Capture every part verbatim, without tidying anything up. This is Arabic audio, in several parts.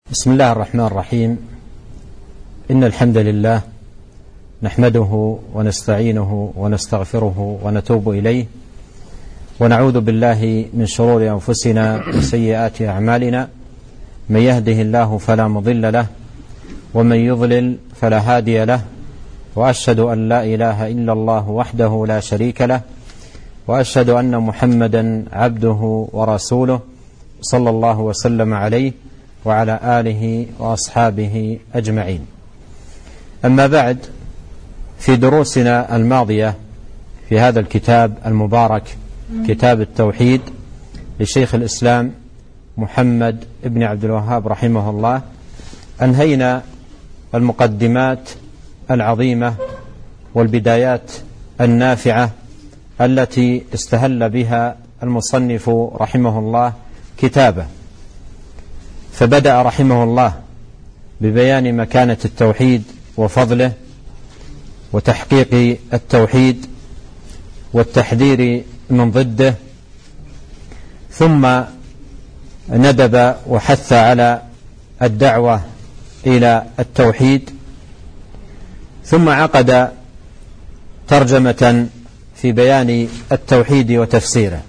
بسم الله الرحمن الرحيم. إن الحمد لله نحمده ونستعينه ونستغفره ونتوب إليه، ونعوذ بالله من شرور أنفسنا وسيئات أعمالنا. من يهده الله فلا مضل له، ومن يضلل فلا هادي له، وأشهد أن لا إله إلا الله وحده لا شريك له، وأشهد أن محمدا عبده ورسوله صلى الله وسلم عليه وعلى آله وأصحابه أجمعين. أما بعد، في دروسنا الماضية في هذا الكتاب المبارك كتاب التوحيد لشيخ الإسلام محمد ابن عبد الوهاب رحمه الله، أنهينا المقدمات العظيمة والبدايات النافعة التي استهل بها المصنف رحمه الله كتابه. فبدأ رحمه الله ببيان مكانة التوحيد وفضله وتحقيق التوحيد والتحذير من ضده، ثم ندب وحث على الدعوة إلى التوحيد، ثم عقد ترجمة في بيان التوحيد وتفسيره.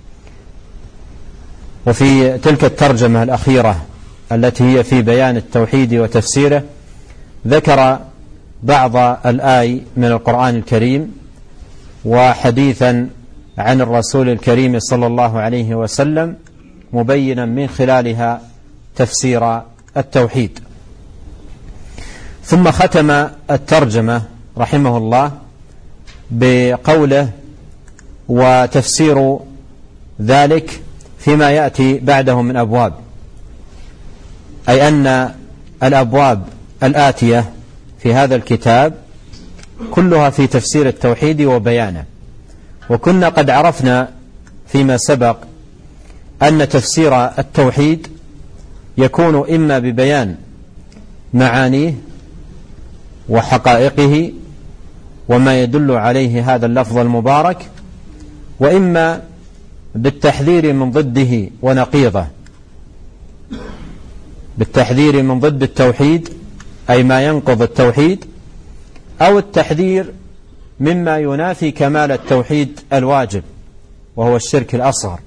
وفي تلك الترجمة الأخيرة التي هي في بيان التوحيد وتفسيره ذكر بعض الآي من القرآن الكريم وحديثا عن الرسول الكريم صلى الله عليه وسلم، مبينا من خلالها تفسير التوحيد. ثم ختم الترجمة رحمه الله بقوله: وتفسير ذلك فيما يأتي بعده من أبواب، أي أن الأبواب الآتية في هذا الكتاب كلها في تفسير التوحيد وبيانه. وكنا قد عرفنا فيما سبق أن تفسير التوحيد يكون إما ببيان معانيه وحقائقه وما يدل عليه هذا اللفظ المبارك، وإما بالتحذير من ضده ونقيضه، بالتحذير من ضد التوحيد أي ما ينقض التوحيد، أو التحذير مما ينافي كمال التوحيد الواجب وهو الشرك الأصغر.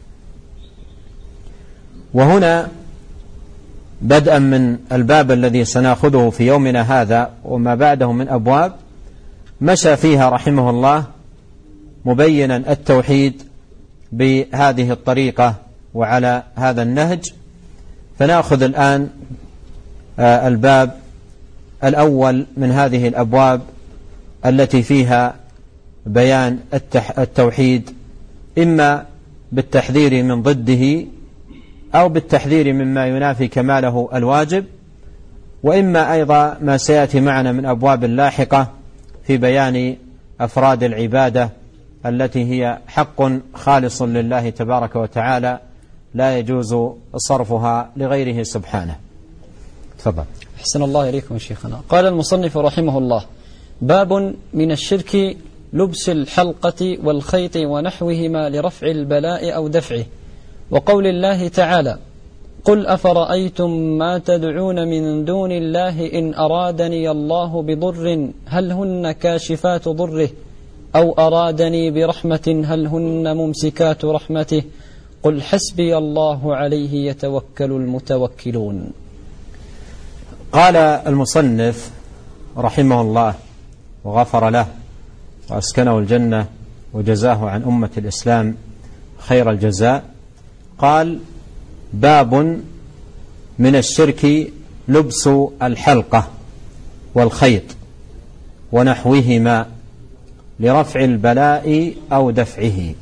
وهنا بدءا من الباب الذي سنأخذه في يومنا هذا وما بعده من أبواب، مشى فيها رحمه الله مبينا التوحيد بهذه الطريقة وعلى هذا النهج. فنأخذ الآن الباب الأول من هذه الأبواب التي فيها بيان التوحيد، إما بالتحذير من ضده أو بالتحذير مما ينافي كماله الواجب، وإما أيضا ما سيأتي معنا من أبواب لاحقة في بيان أفراد العبادة التي هي حق خالص لله تبارك وتعالى لا يجوز صرفها لغيره سبحانه. تفضل. أحسن الله إليكم شيخنا. قال المصنف رحمه الله: باب من الشرك لبس الحلقة والخيط ونحوهما لرفع البلاء أو دفعه، وقول الله تعالى: قل أفرأيتم ما تدعون من دون الله إن أرادني الله بضر هل هن كاشفات ضره أو أرادني برحمة هل هن ممسكات رحمته قل حسبي الله عليه يتوكل المتوكلون. قال المصنف رحمه الله وغفر له وأسكنه الجنة وجزاه عن أمة الإسلام خير الجزاء، قال: باب من الشرك لبس الحلقة والخيط ونحوهما لرفع البلاء أو دفعه.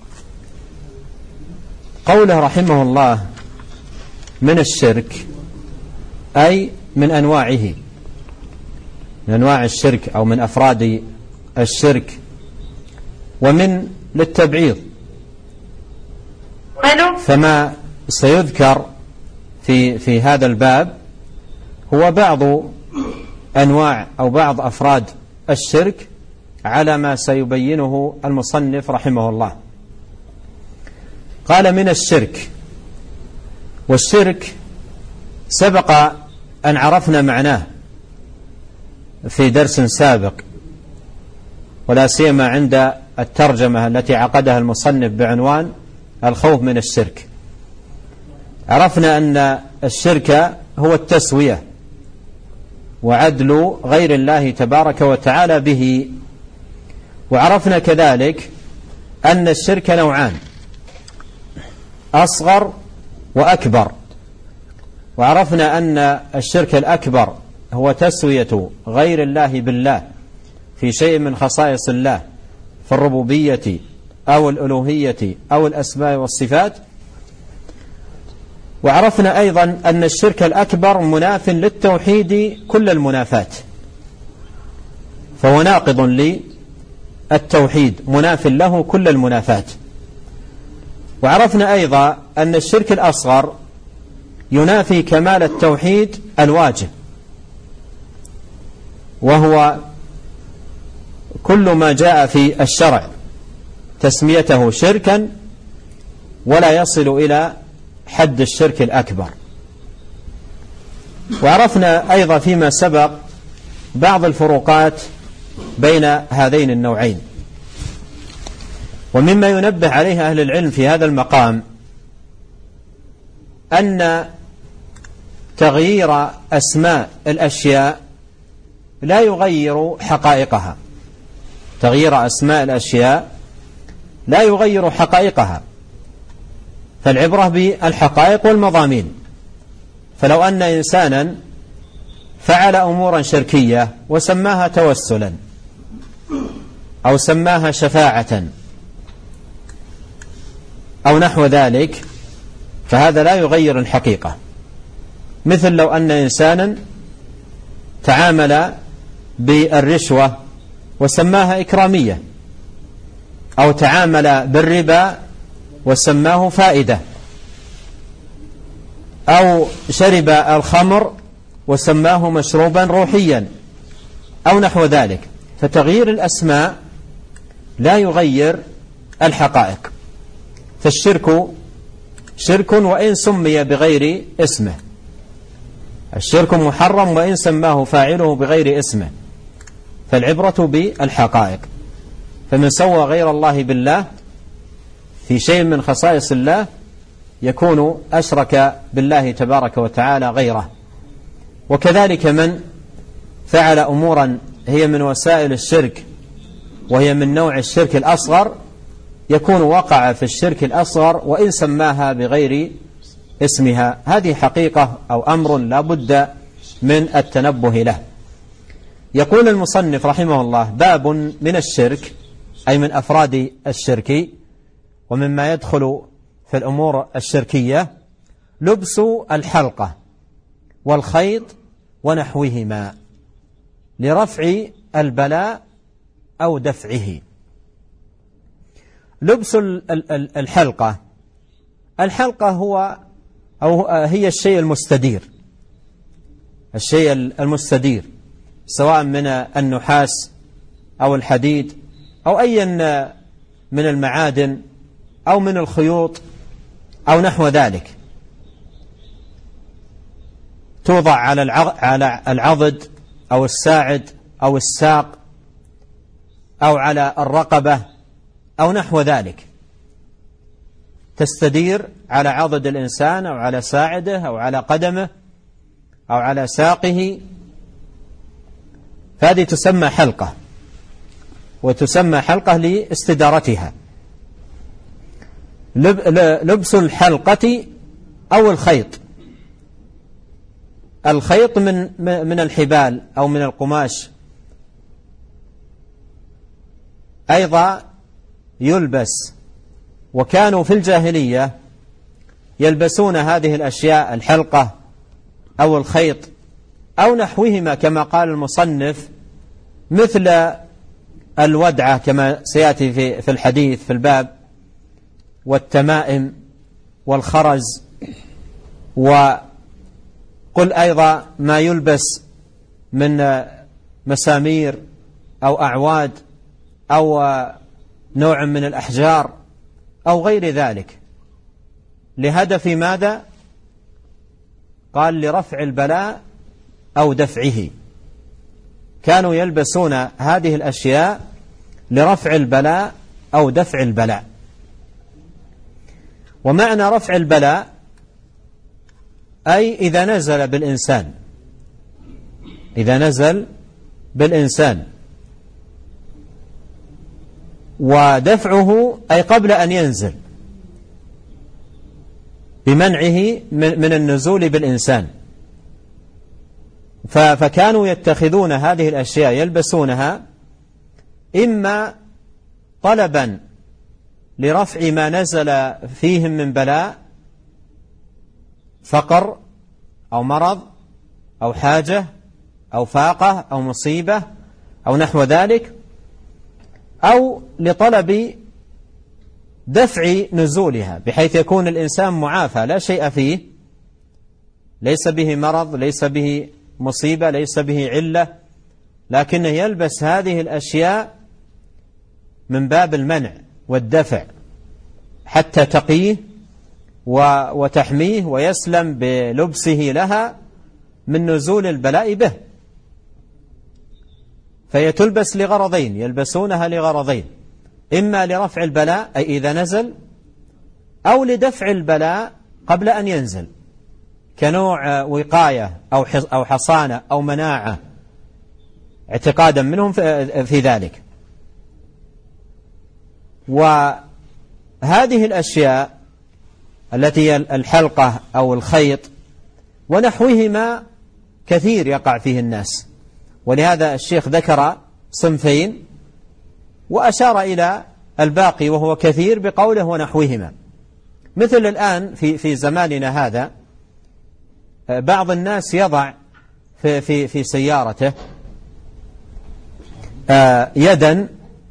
قوله رحمه الله من الشرك أي من أنواعه، من أنواع الشرك أو من أفراد الشرك، ومن للتبعيض. فما سيذكر في في هذا الباب هو بعض أنواع أو بعض أفراد الشرك على ما سيبينه المصنف رحمه الله. قال من الشرك، والشرك سبق أن عرفنا معناه في درس سابق، ولا سيما عند الترجمة التي عقدها المصنف بعنوان الخوف من الشرك. عرفنا أن الشرك هو التسوية وعدل غير الله تبارك وتعالى به. وعرفنا كذلك أن الشرك نوعان، أصغر وأكبر. وعرفنا أن الشرك الأكبر هو تسوية غير الله بالله في شيء من خصائص الله في الربوبية أو الألوهية أو الأسماء والصفات. وعرفنا أيضا أن الشرك الأكبر مناف للتوحيد كل المنافات، فهو ناقض للتوحيد مناف له كل المنافات. وعرفنا أيضا أن الشرك الأصغر ينافي كمال التوحيد الواجب، وهو كل ما جاء في الشرع تسميته شركا ولا يصل إلى حد الشرك الأكبر. وعرفنا أيضا فيما سبق بعض الفروقات بين هذين النوعين. ومما ينبه عليه أهل العلم في هذا المقام أن تغيير أسماء الأشياء لا يغير حقائقها. تغيير أسماء الأشياء لا يغير حقائقها، فالعبرة بالحقائق والمضامين. فلو أن إنسانا فعل أمورا شركية وسماها توسلا أو سماها شفاعة أو نحو ذلك، فهذا لا يغير الحقيقة. مثل لو أن إنسانا تعامل بالرشوة وسماها إكرامية، أو تعامل بالربا وسماه فائدة، أو شرب الخمر وسماه مشروبا روحيا أو نحو ذلك. فتغيير الأسماء لا يغير الحقائق. فالشرك شرك وإن سمي بغير اسمه، الشرك محرم وإن سماه فاعله بغير اسمه. فالعبرة بالحقائق. فمن سوى غير الله بالله في شيء من خصائص الله يكون أشرك بالله تبارك وتعالى غيره. وكذلك من فعل أمورا هي من وسائل الشرك وهي من نوع الشرك الأصغر يكون وقع في الشرك الأصغر وإن سماها بغير اسمها. هذه حقيقة أو أمر لا بد من التنبه له. يقول المصنف رحمه الله: باب من الشرك، أي من أفراد الشرك ومما يدخل في الأمور الشركية، لبس الحلقة والخيط ونحوهما لرفع البلاء أو دفعه. لبس الحلقة، الحلقة هو أو هي الشيء المستدير، الشيء المستدير سواء من النحاس أو الحديد أو أي من المعادن أو من الخيوط أو نحو ذلك، توضع على العضد أو الساعد أو الساق أو على الرقبة أو نحو ذلك، تستدير على عضد الإنسان أو على ساعده أو على قدمه أو على ساقه، فهذه تسمى حلقة، وتسمى حلقة لاستدارتها. لبس الحلقة أو الخيط، الخيط من من الحبال أو من القماش أيضا يلبس، وكانوا في الجاهلية يلبسون هذه الأشياء، الحلقة أو الخيط أو نحوهما كما قال المصنف، مثل الودعة كما سيأتي في في الحديث في الباب، والتمائم والخرز، وقل أيضا ما يلبس من مسامير أو أعواد أو نوع من الأحجار أو غير ذلك، لهدف ماذا؟ قال لرفع البلاء أو دفعه، كانوا يلبسون هذه الأشياء لرفع البلاء أو دفع البلاء. ومعنى رفع البلاء أي إذا نزل بالإنسان، إذا نزل بالإنسان، ودفعه أي قبل أن ينزل، بمنعه من النزول بالإنسان. فكانوا يتخذون هذه الأشياء يلبسونها إما طلبا لرفع ما نزل فيهم من بلاء، فقر أو مرض أو حاجة أو فاقة أو مصيبة أو نحو ذلك، أو لطلب دفع نزولها بحيث يكون الإنسان معافى لا شيء فيه، ليس به مرض، ليس به مصيبة، ليس به علة، لكنه يلبس هذه الأشياء من باب المنع والدفع حتى تقيه وتحميه ويسلم بلبسه لها من نزول البلاء به. فهي تلبس لغرضين، يلبسونها لغرضين، إما لرفع البلاء أي إذا نزل، أو لدفع البلاء قبل أن ينزل، كنوع وقاية أو حصانة أو مناعة اعتقادا منهم في ذلك. وهذه الأشياء التي هي الحلقة أو الخيط ونحوهما كثير يقع فيه الناس، ولهذا الشيخ ذكر صنفين وأشار إلى الباقي وهو كثير بقوله ونحوهما. مثل الآن في في زماننا هذا بعض الناس يضع في في في سيارته يدا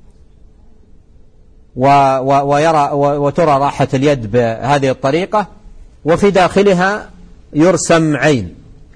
ويرى وترى راحة اليد بهذه الطريقة، وفي داخلها يرسم عين،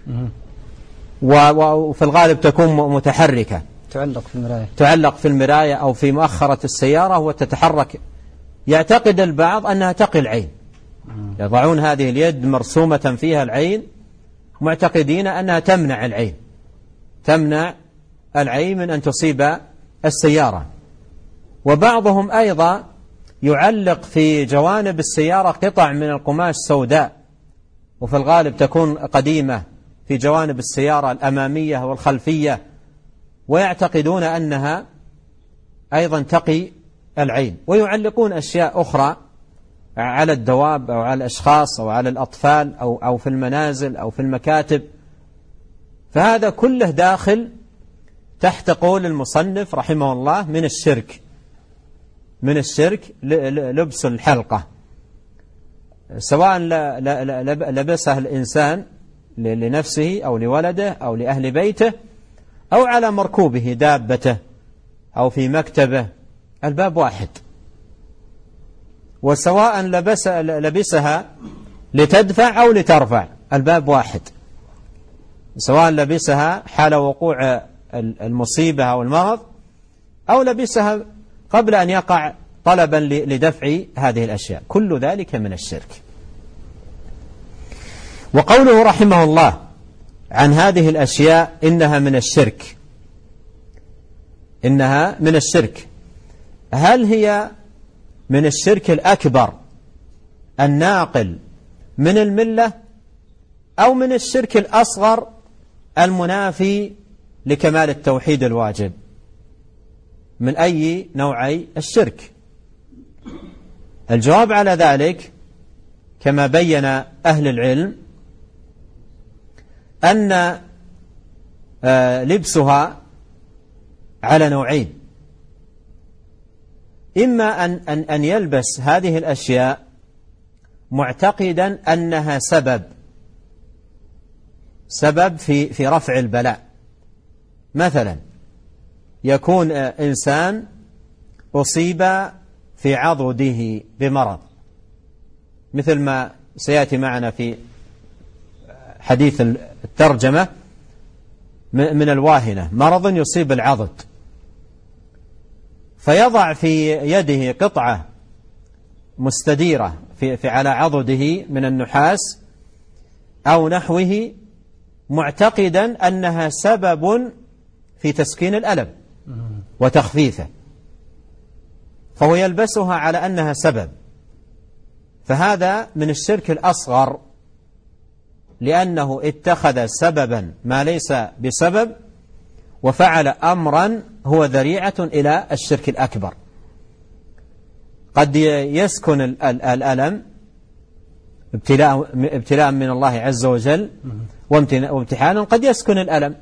وفي الغالب تكون متحركة، تعلق في المراية تعلق في المراية أو في مؤخرة السيارة وتتحرك. يعتقد البعض أنها تقي العين، يضعون هذه اليد مرسومة فيها العين معتقدين أنها تمنع العين، تمنع العين من أن تصيب السيارة. وبعضهم أيضا يعلق في جوانب السيارة قطع من القماش سوداء، وفي الغالب تكون قديمة في جوانب السيارة الأمامية والخلفية، ويعتقدون أنها أيضا تقي العين. ويعلقون أشياء أخرى على الدواب أو على الأشخاص أو على الأطفال أو أو في المنازل أو في المكاتب. فهذا كله داخل تحت قول المصنف رحمه الله من الشرك، من الشرك لبس الحلقة، سواء لبسها الإنسان لنفسه أو لولده أو لأهل بيته أو على مركوبه دابته أو في مكتبه، الباب واحد. وسواء لبس لبسها لتدفع أو لترفع، الباب واحد. سواء لبسها حال وقوع المصيبة أو المرض أو لبسها قبل أن يقع طلبا لدفع هذه الأشياء، كل ذلك من الشرك. وقوله رحمه الله عن هذه الأشياء إنها من الشرك، إنها من الشرك، هل هي من الشرك الأكبر الناقل من الملة أو من الشرك الأصغر المنافي لكمال التوحيد الواجب؟ من أي نوعي الشرك؟ الجواب على ذلك كما بين أهل العلم أن لبسها على نوعين، إما أن, أن, أن يلبس هذه الأشياء معتقدا أنها سبب سبب في, في رفع البلاء. مثلا يكون إنسان أصيب في عضده بمرض، مثل ما سيأتي معنا في حديث الترجمة من الواهنة، مرض يصيب العضد، فيضع في يده قطعة مستديرة في, في على عضده من النحاس أو نحوه معتقدا أنها سبب في تسكين الألم وتخفيفه، فهو يلبسها على أنها سبب، فهذا من الشرك الأصغر، لأنه اتخذ سببا ما ليس بسبب وفعل أمرا هو ذريعة إلى الشرك الأكبر. قد يسكن الألم ابتلاء, ابتلاء من الله عز وجل وامتحانا، قد يسكن الألم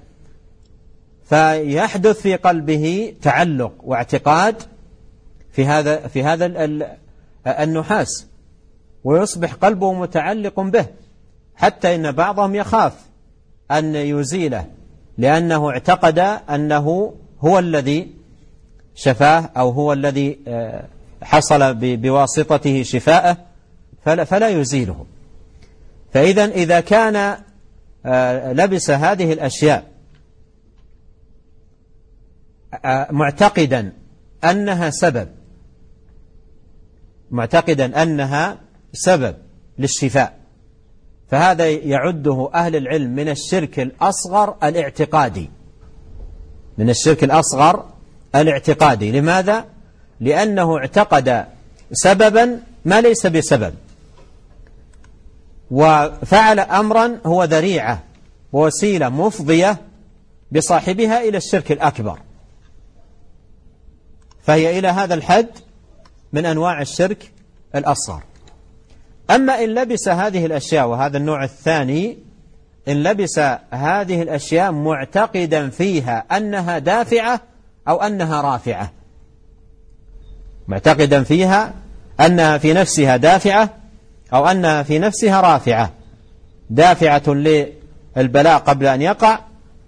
فيحدث في قلبه تعلق واعتقاد في هذا في هذا النحاس، ويصبح قلبه متعلق به، حتى إن بعضهم يخاف أن يزيله لأنه اعتقد أنه هو الذي شفاه أو هو الذي حصل بواسطته شفاءه، فلا, فلا يزيله. فإذا إذا كان لبس هذه الأشياء معتقدا أنها سبب معتقدا أنها سبب للشفاء، فهذا يعده أهل العلم من الشرك الأصغر الاعتقادي من الشرك الأصغر الاعتقادي. لماذا؟ لأنه اعتقد سببا ما ليس بسبب، وفعل أمرا هو ذريعة ووسيلة مفضية بصاحبها إلى الشرك الأكبر، فهي إلى هذا الحد من أنواع الشرك الأصغر. أما إن لبس هذه الأشياء، وهذا النوع الثاني، إن لبس هذه الأشياء معتقدا فيها أنها دافعة أو أنها رافعة، معتقدا فيها أنها في نفسها دافعة أو أنها في نفسها رافعة، دافعة للبلاء قبل أن يقع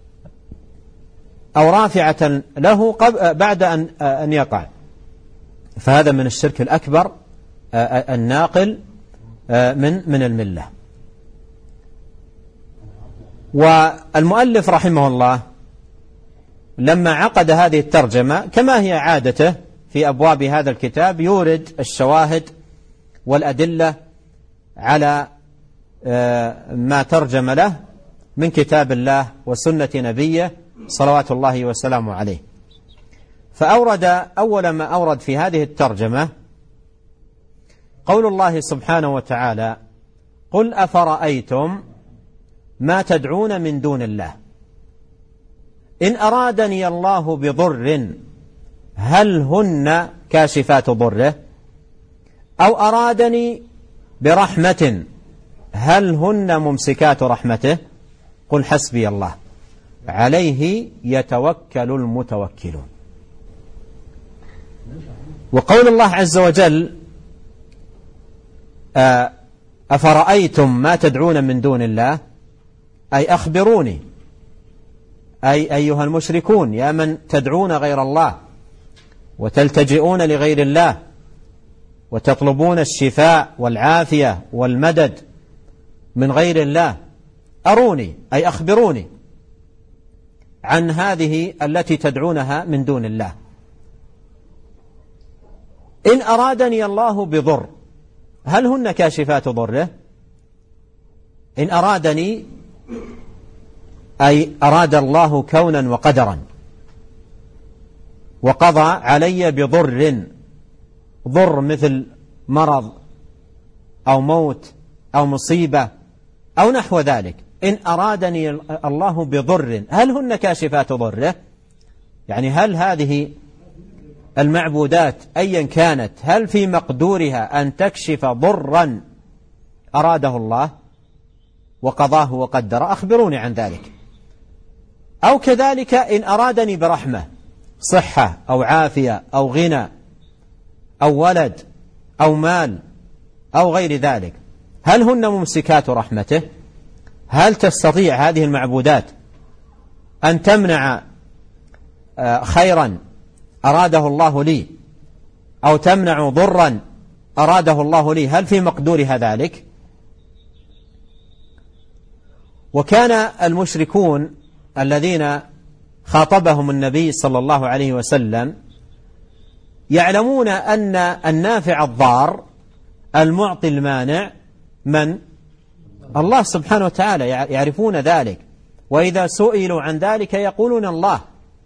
أو رافعة له بعد أن يقع، فهذا من الشرك الأكبر الناقل من من الملة. والمؤلف رحمه الله لما عقد هذه الترجمة كما هي عادته في أبواب هذا الكتاب يورد الشواهد والأدلة على ما ترجم له من كتاب الله وسنة نبيه صلوات الله وسلامه عليه. فأورد أول ما أورد في هذه الترجمة قول الله سبحانه وتعالى: قل أفرأيتم ما تدعون من دون الله إن أرادني الله بضر هل هن كاشفات ضره أو أرادني برحمة هل هن ممسكات رحمته قل حسبي الله عليه يتوكل المتوكلون. وقول الله عز وجل: أفرأيتم ما تدعون من دون الله، أي أخبروني، أي أيها المشركون يا من تدعون غير الله وتلتجئون لغير الله وتطلبون الشفاء والعافية والمدد من غير الله، أروني أي أخبروني عن هذه التي تدعونها من دون الله. إن أرادني الله بضر هل هن كاشفات ضره؟ إن أرادني أي أراد الله كونا وقدرا وقضى علي بضر، ضر مثل مرض أو موت أو مصيبة أو نحو ذلك. إن أرادني الله بضر هل هن كاشفات ضره؟ يعني هل هذه المعبودات أيا كانت هل في مقدورها أن تكشف ضرا أراده الله وقضاه وقدر؟ أخبروني عن ذلك. أو كذلك إن أرادني برحمة، صحة أو عافية أو غنى أو ولد أو مال أو غير ذلك، هل هن ممسكات رحمته؟ هل تستطيع هذه المعبودات أن تمنع خيرا أراده الله لي أو تمنع ضرا أراده الله لي؟ هل في مقدورها ذلك؟ وكان المشركون الذين خاطبهم النبي صلى الله عليه وسلم يعلمون أن النافع الضار المعطي المانع من الله سبحانه وتعالى، يعرفون ذلك، وإذا سئلوا عن ذلك يقولون الله،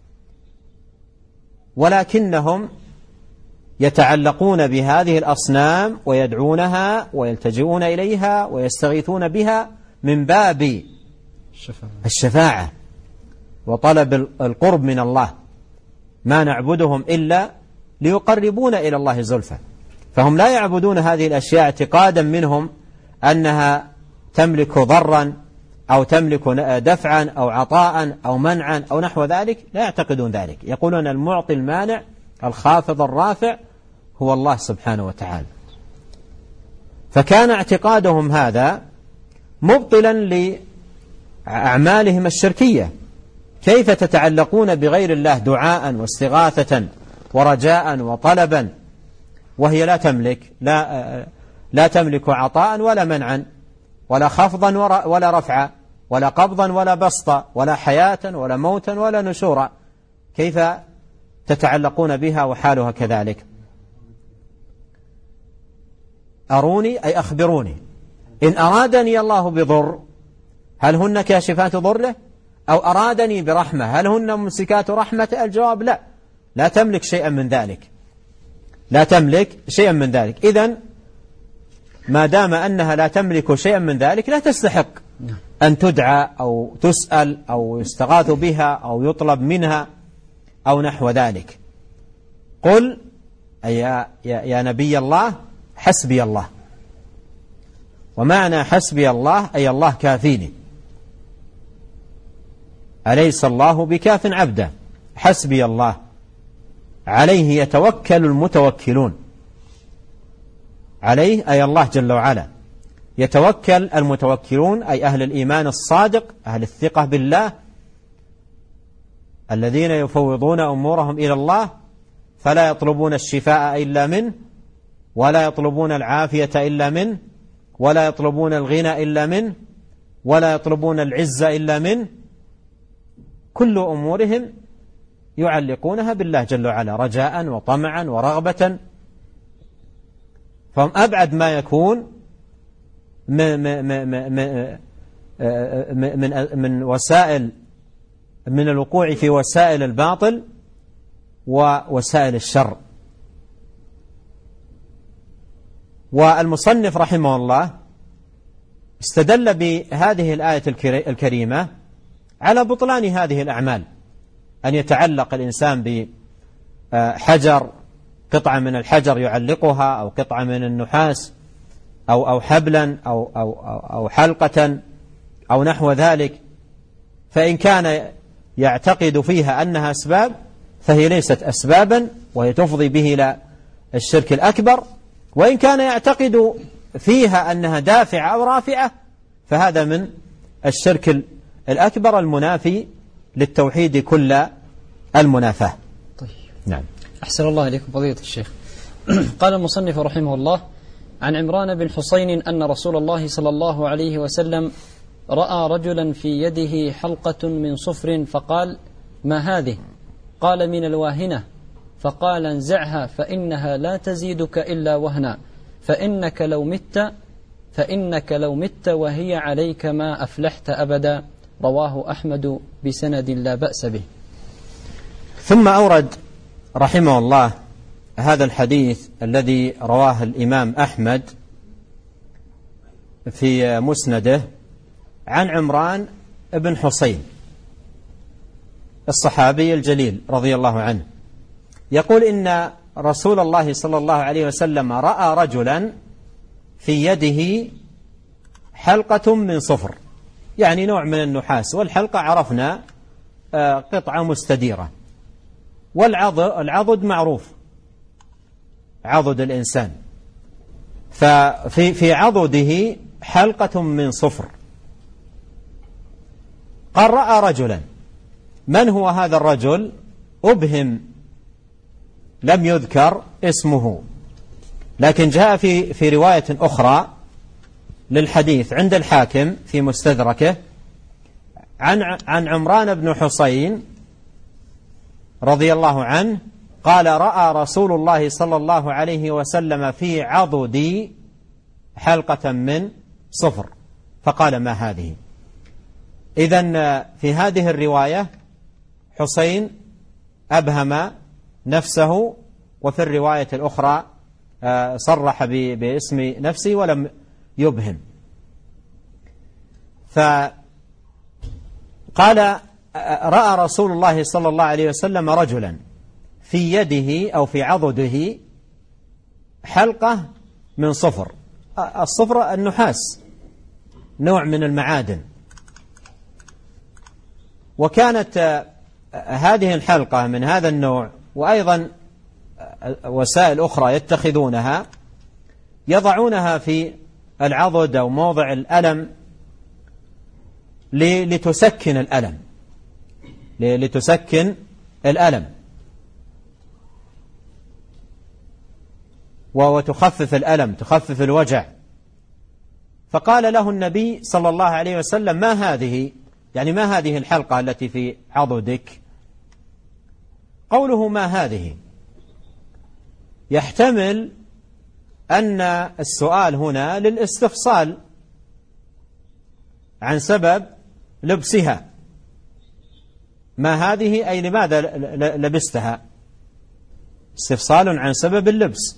ولكنهم يتعلقون بهذه الأصنام ويدعونها ويلتجئون إليها ويستغيثون بها من باب الشفاعة وطلب القرب من الله، ما نعبدهم إلا ليقربون إلى الله زلفى. فهم لا يعبدون هذه الأشياء اعتقادا منهم أنها تملك ضرا أو تملك دفعا أو عطاء أو منعا أو نحو ذلك، لا يعتقدون ذلك، يقولون المعطي المانع الخافض الرافع هو الله سبحانه وتعالى. فكان اعتقادهم هذا مبطلا لأعمالهم الشركية. كيف تتعلقون بغير الله دعاء واستغاثة ورجاء وطلبا وهي لا تملك لا, لا تملك عطاء ولا منعا ولا خفضا ولا رفعا ولا قبضا ولا بسطا ولا حياة ولا موتا ولا نشورا؟ كيف تتعلقون بها وحالها كذلك؟ أروني أي أخبروني إن أرادني الله بضر هل هن كاشفات ضره، أو أرادني برحمة هل هن ممسكات رحمة؟ الجواب لا، لا تملك شيئا من ذلك، لا تملك شيئا من ذلك. إذن ما دام أنها لا تملك شيئا من ذلك لا تستحق أن تدعى أو تسأل أو يستغاث بها أو يطلب منها أو نحو ذلك. قل أي يا, يا نبي الله حسبي الله، ومعنى حسبي الله أي الله كافيني، أليس الله بكاف عبده، حسبي الله عليه يتوكل المتوكلون، عليه أي الله جل وعلا يتوكل المتوكلون أي أهل الإيمان الصادق، أهل الثقة بالله، الذين يفوضون أمورهم إلى الله فلا يطلبون الشفاء إلا منه، ولا يطلبون العافية إلا منه، ولا يطلبون الغنى إلا منه، ولا يطلبون العزة إلا منه، كل أمورهم يعلقونها بالله جل وعلا رجاء وطمعا ورغبة. فهم أبعد ما يكون من, من, من, من وسائل من الوقوع في وسائل الباطل ووسائل الشر. والمصنف رحمه الله استدل بهذه الآية الكريمة على بطلان هذه الأعمال، أن يتعلق الإنسان بحجر، قطعة من الحجر يعلقها، أو قطعة من النحاس، أو أو حبلا أو أو أو حلقة أو نحو ذلك، فإن كان يعتقد فيها أنها أسباب فهي ليست أسبابا وهي تفضي به إلى الشرك الأكبر، وإن كان يعتقد فيها أنها دافعة أو رافعة فهذا من الشرك الأكبر المنافي للتوحيد كل المنافاة. طيب. نعم. أحسن الله إليكم فضيلة الشيخ. قال المصنف رحمه الله: عن عمران بن حسين أن رسول الله صلى الله عليه وسلم رأى رجلا في يده حلقة من صفر فقال: ما هذه؟ قال: من الواهنة. فقال: انزعها فإنها لا تزيدك إلا وهنا، فإنك لو مت فإنك لو مت وهي عليك ما أفلحت أبدا. رواه أحمد بسند لا بأس به. ثم أورد رحمه الله هذا الحديث الذي رواه الإمام أحمد في مسنده عن عمران بن حسين الصحابي الجليل رضي الله عنه، يقول إن رسول الله صلى الله عليه وسلم رأى رجلا في يده حلقة من صفر، يعني نوع من النحاس، والحلقة عرفنا قطعة مستديرة، والعضد معروف عضد الإنسان، ففي في عضده حلقة من صفر. قال: رأى رجلا. من هو هذا الرجل؟ أبهم، لم يذكر اسمه، لكن جاء في في رواية أخرى للحديث عند الحاكم في مستدركه عن عن عمران بن حسين رضي الله عنه قال: رأى رسول الله صلى الله عليه وسلم في عضدي حلقة من صفر، فقال ما هذه. إذن في هذه الرواية حسين أبهم نفسه، وفي الرواية الأخرى صرح باسم نفسه ولم يبهم. فقال رأى رسول الله صلى الله عليه وسلم رجلا في يده أو في عضده حلقة من صفر. الصفر النحاس، نوع من المعادن. وكانت هذه الحلقة من هذا النوع، وأيضا وسائل أخرى يتخذونها، يضعونها في العضد أو موضع الألم لتسكن الألم لتسكن الألم وتخفف الألم، تخفف الوجع. فقال له النبي صلى الله عليه وسلم ما هذه، يعني ما هذه الحلقة التي في عضدك؟ قوله ما هذه يحتمل أن السؤال هنا للاستفصال عن سبب لبسها. ما هذه أي لماذا لبستها؟ استفصال عن سبب اللبس.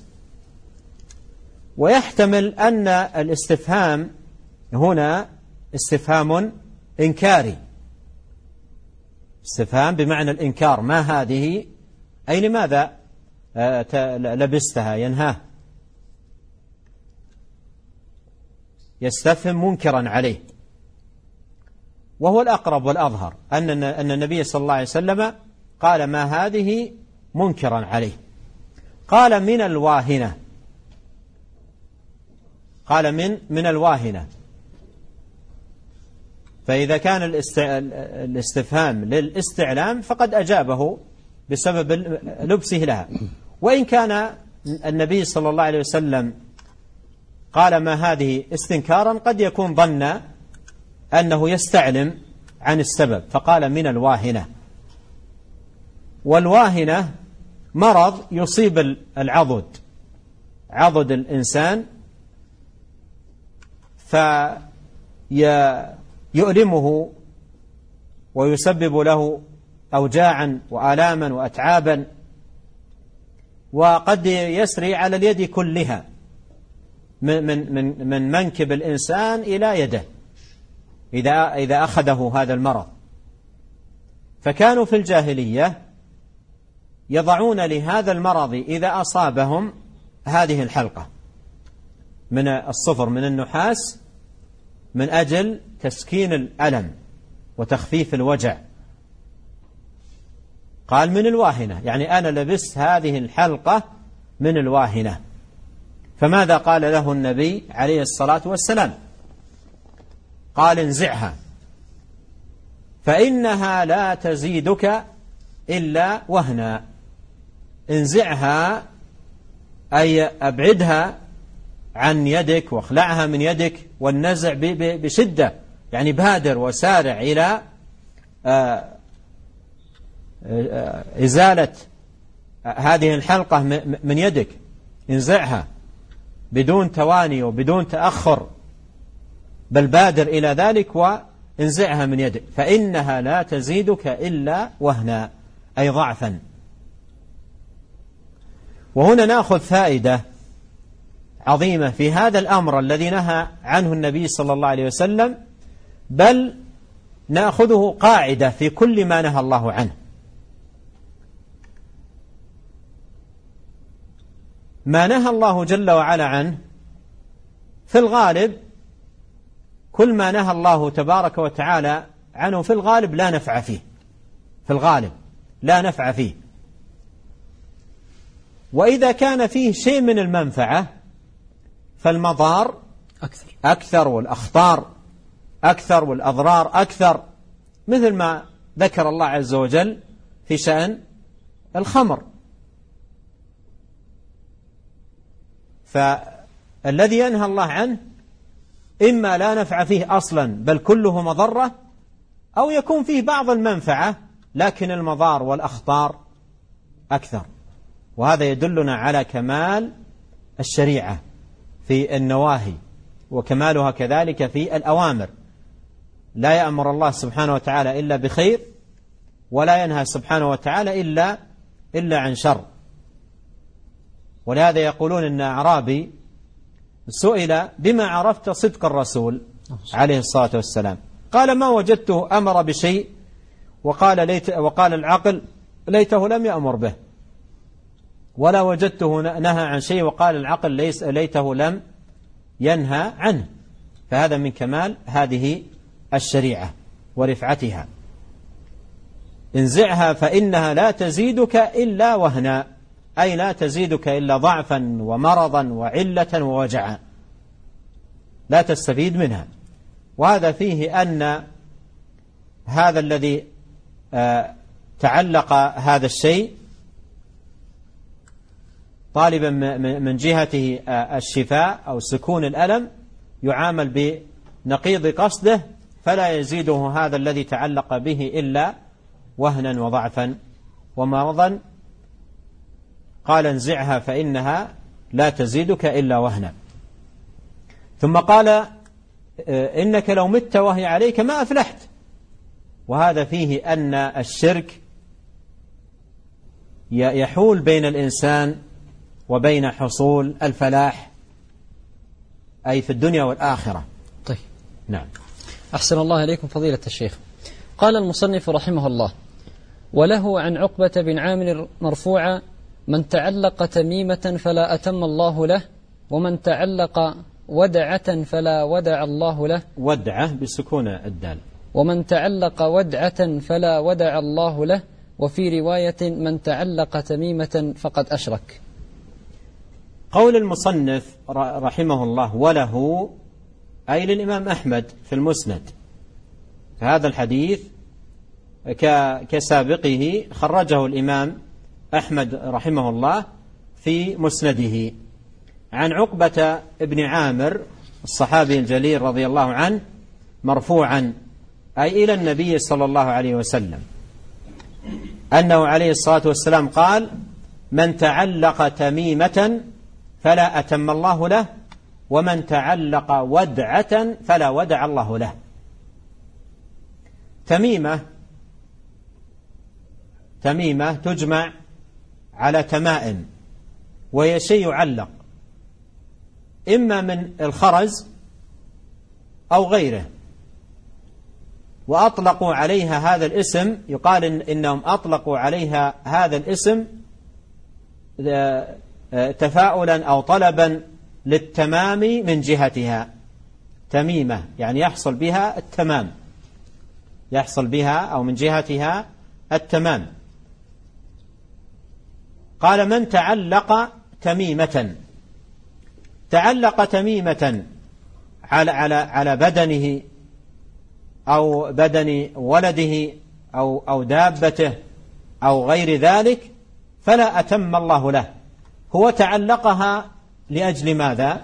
ويحتمل أن الاستفهام هنا استفهام إنكاري، استفهام بمعنى الإنكار. ما هذه أي لماذا لبستها؟ ينهاه، يستفهم منكرا عليه. وهو الأقرب والأظهر أن أن النبي صلى الله عليه وسلم قال ما هذه منكرا عليه. قال من الواهنة، قال من من الواهنة. فإذا كان الاستفهام للاستعلام فقد أجابه بسبب لبسه لها. وإن كان النبي صلى الله عليه وسلم قال ما هذه استنكارا، قد يكون ظن أنه يستعلم عن السبب فقال من الواهنة. والواهنة مرض يصيب العضد، عضد الإنسان، فيؤلمه ويسبب له أوجاعا وآلاما وأتعابا، وقد يسري على اليد كلها من من من منكب الإنسان إلى يده إذا إذا أخذه هذا المرض. فكانوا في الجاهلية يضعون لهذا المرض إذا أصابهم هذه الحلقة من الصفر من النحاس من أجل تسكين الألم وتخفيف الوجع. قال من الواهنة، يعني أنا لبست هذه الحلقة من الواهنة. فماذا قال له النبي عليه الصلاة والسلام؟ قال انزعها فإنها لا تزيدك إلا وهنا. انزعها أي أبعدها عن يدك واخلعها من يدك، والنزع بشدة، يعني بادر وسارع إلى إزالة هذه الحلقة من يدك. انزعها بدون تواني وبدون تأخر، بل بادر إلى ذلك وانزعها من يدك، فإنها لا تزيدك إلا وهنا أي ضعفا. وهنا نأخذ فائدة عظيمة في هذا الأمر الذي نهى عنه النبي صلى الله عليه وسلم، بل نأخذه قاعدة في كل ما نهى الله عنه. ما نهى الله جل وعلا عنه في الغالب، كل ما نهى الله تبارك وتعالى عنه في الغالب لا نفع فيه، في الغالب لا نفع فيه. وإذا كان فيه شيء من المنفعة فالمضار أكثر, أكثر والأخطار أكثر والأضرار أكثر، مثل ما ذكر الله عز وجل في شأن الخمر. فالذي ينهى الله عنه إما لا نفع فيه أصلا بل كله مضرة، أو يكون فيه بعض المنفعة لكن المضار والأخطار أكثر. وهذا يدلنا على كمال الشريعة في النواهي وكمالها كذلك في الأوامر. لا يأمر الله سبحانه وتعالى إلا بخير، ولا ينهى سبحانه وتعالى إلا إلا عن شر. ولهذا يقولون إن أعرابي سئل بما عرفت صدق الرسول عليه الصلاة والسلام، قال ما وجدته أمر بشيء وقال, ليت وقال العقل ليته لم يأمر به، ولا وجدته نهى عن شيء وقال العقل ليس ليته لم ينهى عنه. فهذا من كمال هذه الشريعة ورفعتها. انزعها فإنها لا تزيدك إلا وهنا، أي لا تزيدك إلا ضعفا ومرضا وعلة ووجعا، لا تستفيد منها. وهذا فيه أن هذا الذي تعلق هذا الشيء طالبا من جهته الشفاء أو سكون الألم يعامل بنقيض قصده، فلا يزيده هذا الذي تعلق به إلا وهنا وضعفا ومرضا. قال انزعها فإنها لا تزيدك إلا وهنا. ثم قال إنك لو مت وهي عليك ما أفلحت. وهذا فيه أن الشرك يحول بين الإنسان وبين حصول الفلاح، أي في الدنيا والآخرة. طيب، نعم. أحسن الله إليكم فضيلة الشيخ. قال المصنف رحمه الله: وله عن عقبة بن عامر مرفوعا: من تعلق تميمة فلا أتم الله له، ومن تعلق ودعة فلا ودع الله له. ودعة بسكون الدال. ومن تعلق ودعة فلا ودع الله له. وفي رواية: من تعلق تميمة فقد أشرك. قول المصنف رحمه الله وله، أي للإمام أحمد في المسند. هذا الحديث كسابقه خرجه الإمام أحمد رحمه الله في مسنده عن عقبة ابن عامر الصحابي الجليل رضي الله عنه مرفوعا، أي إلى النبي صلى الله عليه وسلم، أنه عليه الصلاة والسلام قال: من تعلق تميمة فلا أتم الله له، ومن تعلق ودعة فلا ودع الله له. تميمة تميمة تجمع على تمائم، وهي شيء يعلق إما من الخرز أو غيره، وأطلقوا عليها هذا الاسم، يقال إن إنهم أطلقوا عليها هذا الاسم تفاؤلا أو طلبا للتمام من جهتها. تميمة يعني يحصل بها التمام، يحصل بها أو من جهتها التمام. قال: من تعلق تميمة، تعلق تميمة على على على بدنه أو بدن ولده أو أو دابته أو غير ذلك، فلا أتم الله له. هو تعلقها لأجل ماذا؟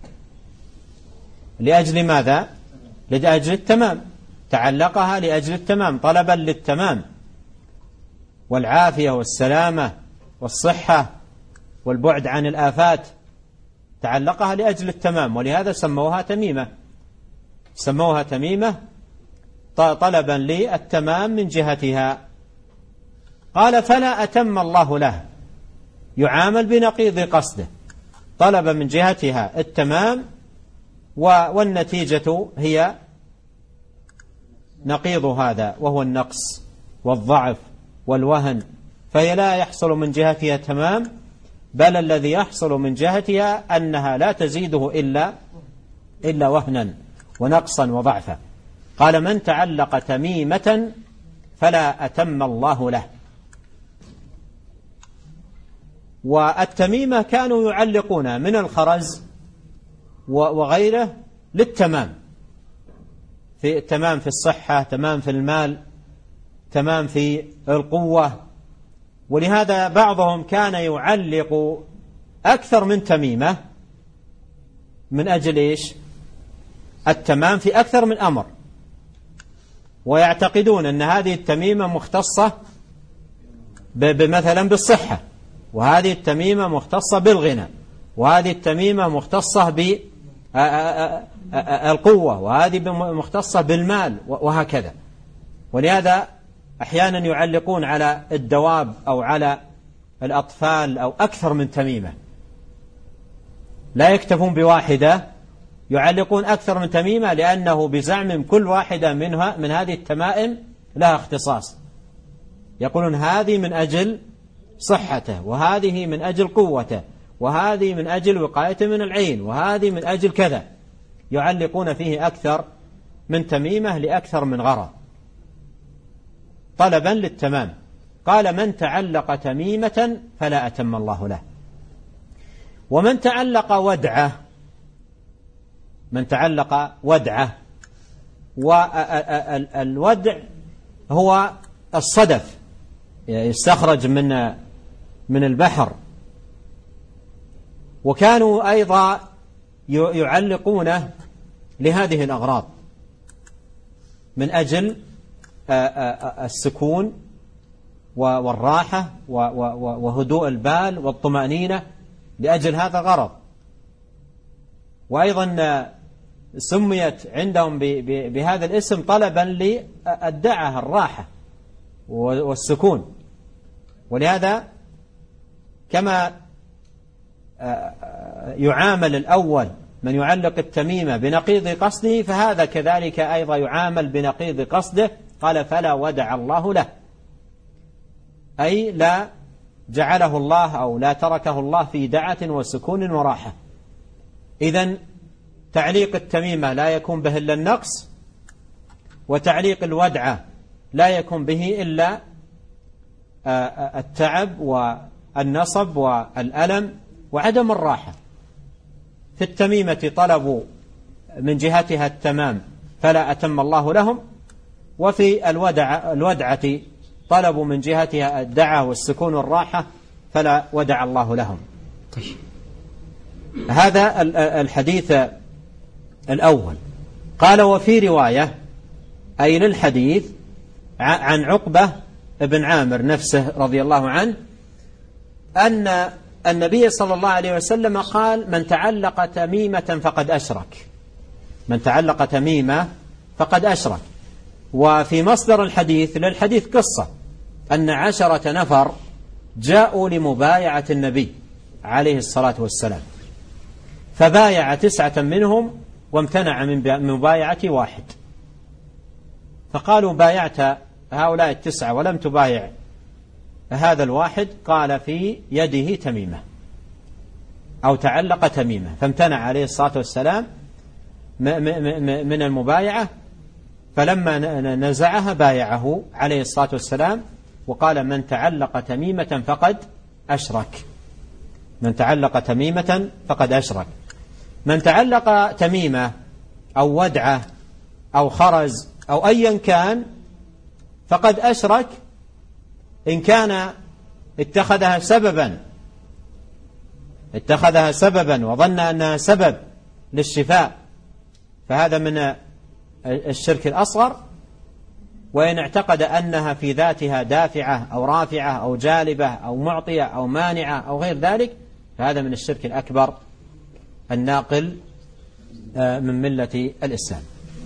لأجل ماذا؟ لأجل التمام. تعلقها لأجل التمام، طلبا للتمام والعافية والسلامة والصحة والبعد عن الآفات. تعلقها لأجل التمام، ولهذا سموها تميمة، سموها تميمة طلبا للتمام من جهتها. قال: فلا أتم الله له، يعامل بنقيض قصده، طلب من جهتها التمام والنتيجة هي نقيض هذا، وهو النقص والضعف والوهن. فهي لا يحصل من جهتها تمام، بل الذي يحصل من جهتها أنها لا تزيده إلا إلا وهنا ونقصا وضعفا. قال: من تعلق تميمة فلا أتم الله له. والتميمة كانوا يعلقون من الخرز وغيره للتمام، في التمام في الصحة، تمام في المال، تمام في القوة. ولهذا بعضهم كان يعلق أكثر من تميمة من أجل إيش؟ التمام في أكثر من أمر، ويعتقدون أن هذه التميمة مختصة مثلا بالصحة، وهذه التميمة مختصة بالغنى، وهذه التميمة مختصة القوة، وهذه مختصة بالمال، وهكذا. ولهذا أحيانا يعلقون على الدواب أو على الأطفال أو أكثر من تميمة، لا يكتفون بواحدة، يعلقون أكثر من تميمة، لأنه بزعم كل واحدة منها من هذه التمائم لها اختصاص. يقولون هذه من أجل صحته، وهذه من أجل قوته، وهذه من أجل وقايته من العين، وهذه من أجل كذا. يعلقون فيه أكثر من تميمة لأكثر من غرض طلبا للتمام. قال من تعلق تميمة فلا أتم الله له. ومن تعلق ودعة، من تعلق ودعة، والودع هو الصدف يستخرج من من البحر، وكانوا أيضا يعلقونه لهذه الأغراض من أجل السكون والراحة وهدوء البال والطمأنينة، لأجل هذا غرض. وأيضا سميت عندهم بهذا الاسم طلبا للدعة الراحة والسكون. ولهذا كما يعامل الأول من يعلق التميمة بنقيض قصده، فهذا كذلك أيضا يعامل بنقيض قصده. قال فلا ودع الله له، أي لا جعله الله أو لا تركه الله في دعة وسكون وراحة. إذن تعليق التميمة لا يكون به إلا النقص، وتعليق الودعة لا يكون به إلا التعب والنصب والألم وعدم الراحة. في التميمة طلبوا من جهتها التمام فلا أتم الله لهم، وفي الودع الودعة طلبوا من جهتها الدعة والسكون والراحة فلا ودع الله لهم. طيب. هذا الحديث الأول. قال وفي رواية أي للحديث عن عقبة بن عامر نفسه رضي الله عنه أن النبي صلى الله عليه وسلم قال من تعلق تميمة فقد أشرك، من تعلق تميمة فقد أشرك. وفي مصدر الحديث للحديث قصة أن عشرة نفر جاءوا لمبايعة النبي عليه الصلاة والسلام، فبايع تسعة منهم وامتنع من مبايعة واحد، فقالوا بايعت هؤلاء التسعة ولم تبايع هذا الواحد. قال في يده تميمة أو تعلق تميمة، فامتنع عليه الصلاة والسلام من المبايعة، فلما نزعها بايعه عليه الصلاة والسلام وقال من تعلق تميمة فقد أشرك، من تعلق تميمة فقد أشرك. من تعلق تميمة أو ودعة أو خرز أو أيا كان فقد أشرك إن كان اتخذها سببا اتخذها سببا وظن أنها سبب للشفاء، فهذا من الشرك الأصغر. وإن اعتقد أنها في ذاتها دافعة أو رافعة أو جالبة أو معطية أو مانعة أو غير ذلك، فهذا من الشرك الأكبر الناقل من ملة الإسلام.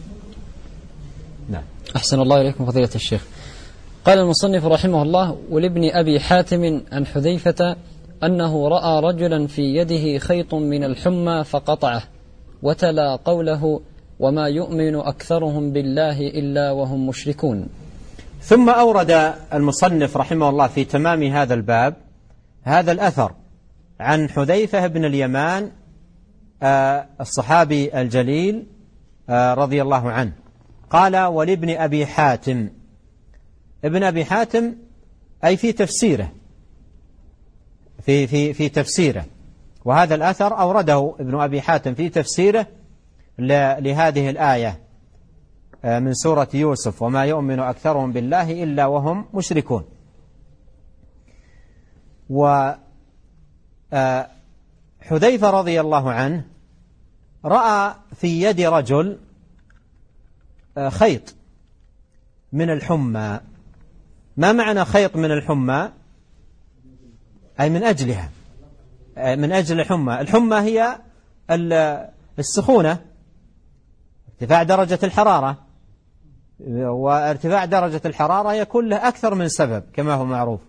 نعم. أحسن الله إليكم فضيلة الشيخ. قال المصنف رحمه الله ولابن أبي حاتم عن حذيفة أنه رأى رجلا في يده خيط من الحمى فقطعه، وتلا قوله وما يؤمن أكثرهم بالله إلا وهم مشركون. ثم أورد المصنف رحمه الله في تمام هذا الباب هذا الأثر عن حذيفة بن اليمان الصحابي الجليل رضي الله عنه قال ولابن أبي حاتم، ابن أبي حاتم أي في تفسيره في في في تفسيره وهذا الأثر أورده ابن أبي حاتم في تفسيره لهذه الآية من سورة يوسف وما يؤمن أكثرهم بالله إلا وهم مشركون. وحذيفة رضي الله عنه رأى في يد رجل خيط من الحمى. ما معنى خيط من الحمى؟ أي من أجلها، من أجل الحمى. الحمى هي السخونة ارتفاع درجة الحرارة، وارتفاع درجة الحرارة يكون له أكثر من سبب كما هو معروف.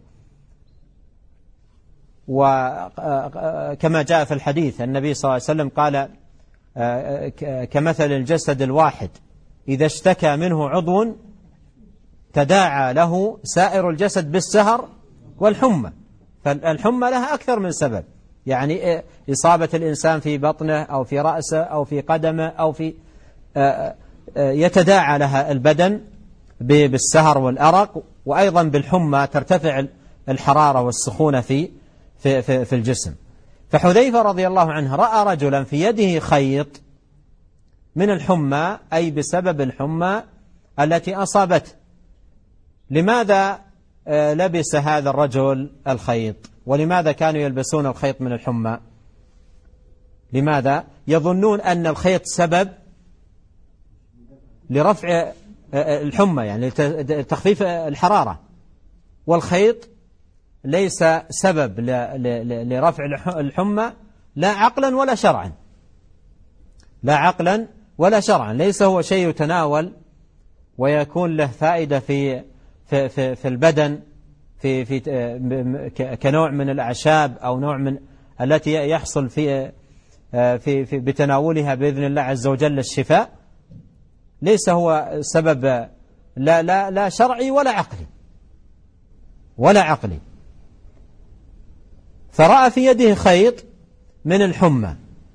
وكما جاء في الحديث النبي صلى الله عليه وسلم قال كمثل الجسد الواحد إذا اشتكى منه عضو تداعى له سائر الجسد بالسهر والحمى. فالحمى لها أكثر من سبب، يعني إصابة الإنسان في بطنه أو في رأسه أو في قدمه أو في يتداعى لها البدن بالسهر والأرق، وأيضا بالحمى ترتفع الحرارة والسخونة في في في, في الجسم. فحذيفة رضي الله عنه رأى رجلا في يده خيط من الحمى، أي بسبب الحمى التي أصابته. لماذا لبس هذا الرجل الخيط؟ ولماذا كانوا يلبسون الخيط من الحمى؟ لماذا؟ يظنون أن الخيط سبب لرفع الحمى، يعني لتخفيف الحرارة، والخيط ليس سبب لرفع الحمى لا عقلا ولا شرعا، لا عقلا ولا شرعا. ليس هو شيء يتناول ويكون له فائدة في في في, في البدن في في كنوع من الأعشاب أو نوع من التي يحصل في في, في بتناولها بإذن الله عز وجل الشفاء. ليس هو سبب لا لا لا شرعي ولا عقلي ولا عقلي. فرأى في يده خيط من الحمى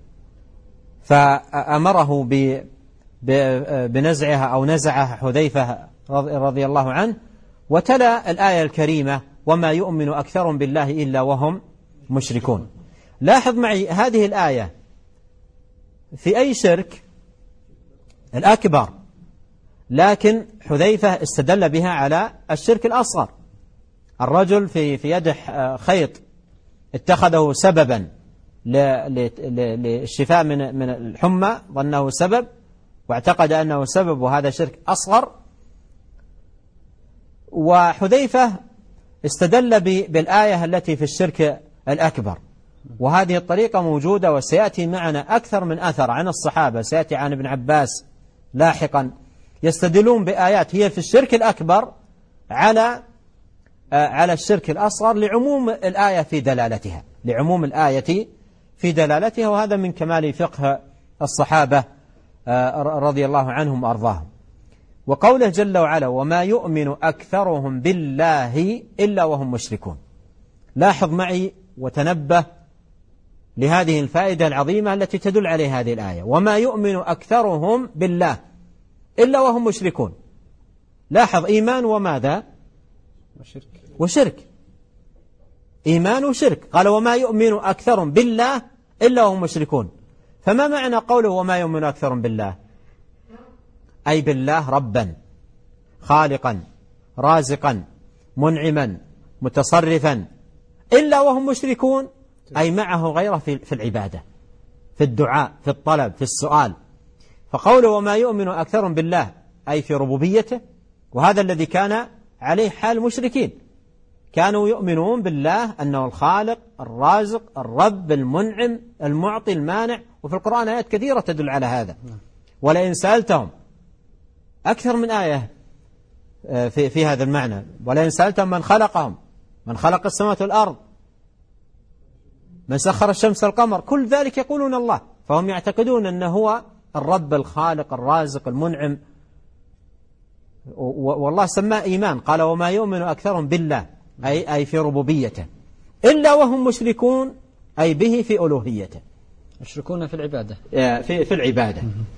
فأمره بنزعها أو نزعها حذيفة رضي الله عنه، وتلا الآية الكريمة وما يؤمن أكثر بالله إلا وهم مشركون. لاحظ معي هذه الآية في أي شرك؟ الأكبر، لكن حذيفة استدل بها على الشرك الأصغر. الرجل في في يده خيط اتخذه سببا للشفاء من من الحمى، ظنه سبب واعتقد أنه سبب، وهذا شرك أصغر. وحذيفة استدل بالآية التي في الشرك الأكبر، وهذه الطريقة موجودة وسيأتي معنا أكثر من أثر عن الصحابة، سيأتي عن ابن عباس لاحقا، يستدلون بآيات هي في الشرك الأكبر على على الشرك الأصغر لعموم الآية في دلالتها، لعموم الآية في دلالتها. وهذا من كمال فقه الصحابة رضي الله عنهم وأرضاهم. وقوله جل وعلا وما يؤمن أكثرهم بالله إلا وهم مشركون. لاحظ معي وتنبه لهذه الفائدة العظيمة التي تدل عليه هذه الآية، وما يؤمن أكثرهم بالله إلا وهم مشركون. لاحظ إيمان وماذا؟ وشرك. وشرك، إيمان وشرك. قال وما يؤمن أكثرهم بالله إلا وهم مشركون. فما معنى قوله وما يؤمن أكثرهم بالله؟ أي بالله ربا خالقا رازقا منعما متصرفا، إلا وهم مشركون، أي معه غيره في العبادة، في الدعاء، في الطلب، في السؤال. فقوله وما يؤمن أكثرهم بالله أي في ربوبيته، وهذا الذي كان عليه حال المشركين، كانوا يؤمنون بالله أنه الخالق الرازق الرب المنعم المعطي المانع. وفي القرآن آيات كثيرة تدل على هذا. ولئن سألتهم، أكثر من آية في, في هذا المعنى، ولئن سألتهم من خلقهم، من خلق السماوات والأرض، من سخر الشمس والقمر، كل ذلك يقولون الله. فهم يعتقدون أنه هو الرب الخالق الرازق المنعم، والله سماه إيمان. قال وما يؤمن أكثرهم بالله أي, أي في ربوبيته، إلا وهم مشركون أي به في ألوهيته، يشركون في العبادة، في, في العبادة.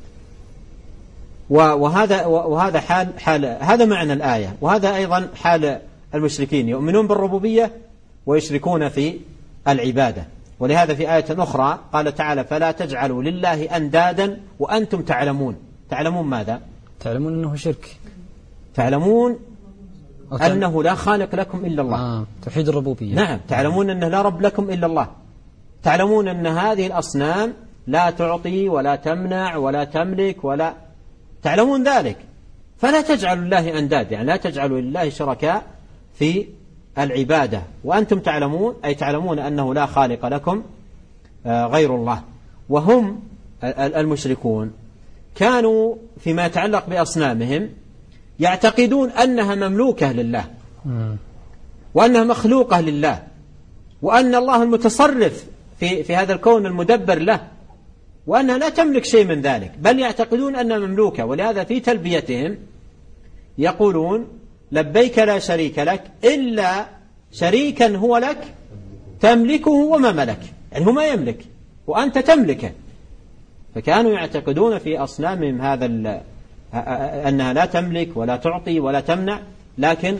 وهذا وهذا حال حال هذا معنى الآية، وهذا أيضا حال المشركين، يؤمنون بالربوبية ويشركون في العبادة. ولهذا في آية أخرى قال تعالى فلا تجعلوا لله أندادا وأنتم تعلمون. تعلمون ماذا؟ تعلمون أنه شرك، تعلمون أنه لا خالق لكم إلا الله. آه. توحيد الربوبية. نعم، تعلمون أنه لا رب لكم إلا الله. تعلمون أن هذه الأصنام لا تعطي ولا تمنع ولا تملك ولا، تعلمون ذلك. فلا تجعلوا لله أنداد، يعني لا تجعلوا لله شركاء في العبادة وأنتم تعلمون، أي تعلمون أنه لا خالق لكم غير الله. وهم المشركون كانوا فيما يتعلق بأصنامهم يعتقدون أنها مملوكة لله وأنها مخلوقة لله وأن الله المتصرف في, في هذا الكون المدبر له وأنها لا تملك شيء من ذلك، بل يعتقدون أنها مملوكة. ولهذا في تلبيتهم يقولون لبيك لا شريك لك إلا شريكا هو لك تملكه وما ملك، يعني هو ما يملك وأنت تملكه. فكانوا يعتقدون في أصنامهم هذا أنها لا تملك ولا تعطي ولا تمنع، لكن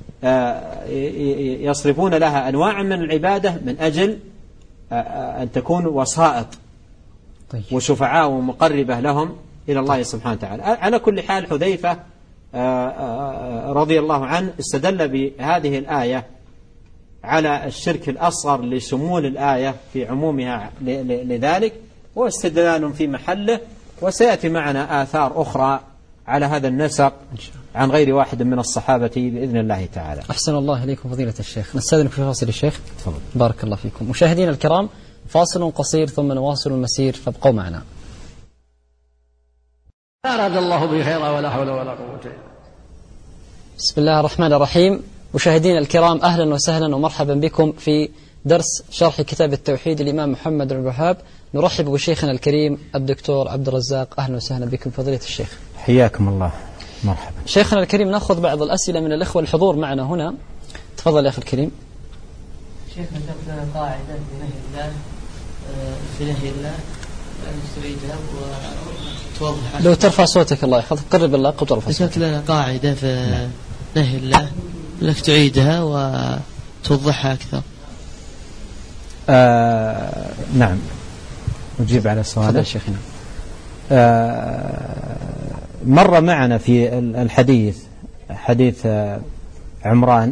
يصرفون لها أنواع من العبادة من أجل أن تكون وسائط وشفعاء ومقربة لهم إلى الله سبحانه وتعالى. على كل حال حذيفة رضي الله عنه استدل بهذه الآية على الشرك الأصغر لشمول الآية في عمومها لذلك، واستدلال في محله، وسيأتي معنا آثار أخرى على هذا النسق عن غير واحد من الصحابة بإذن الله تعالى. أحسن الله إليكم فضيلة الشيخ. نستأذنك في فاصل الشيخ. تفضل. بارك الله فيكم. مشاهدينا الكرام، فاصل قصير ثم نواصل المسير، فابقوا معنا. أراد الله به خيرا ولا حول ولا قوة إلا. بسم الله الرحمن الرحيم. مشاهدينا الكرام، أهلا وسهلا ومرحبا بكم في درس شرح كتاب التوحيد الإمام محمد بن الوهاب. نرحب بشيخنا الكريم الدكتور عبد الرزاق. أهلا وسهلا بكم فضيلة الشيخ. حياكم الله. مرحبا. شيخنا الكريم، نأخذ بعض الأسئلة من الإخوة الحضور معنا هنا. تفضل يا أخي الكريم. شيخنا ذكرنا قاعدة في نهي الله في نهي الله أن تريدها وتوضح. لو ترفع صوتك الله يحفظك، قرب الله وترفع صوتك. ذكرت لنا قاعدة في نهي الله لك تعيدها وتوضحها أكثر. آه نعم، أجيب على سؤالك شيخنا. آه مر معنا في الحديث حديث عمران،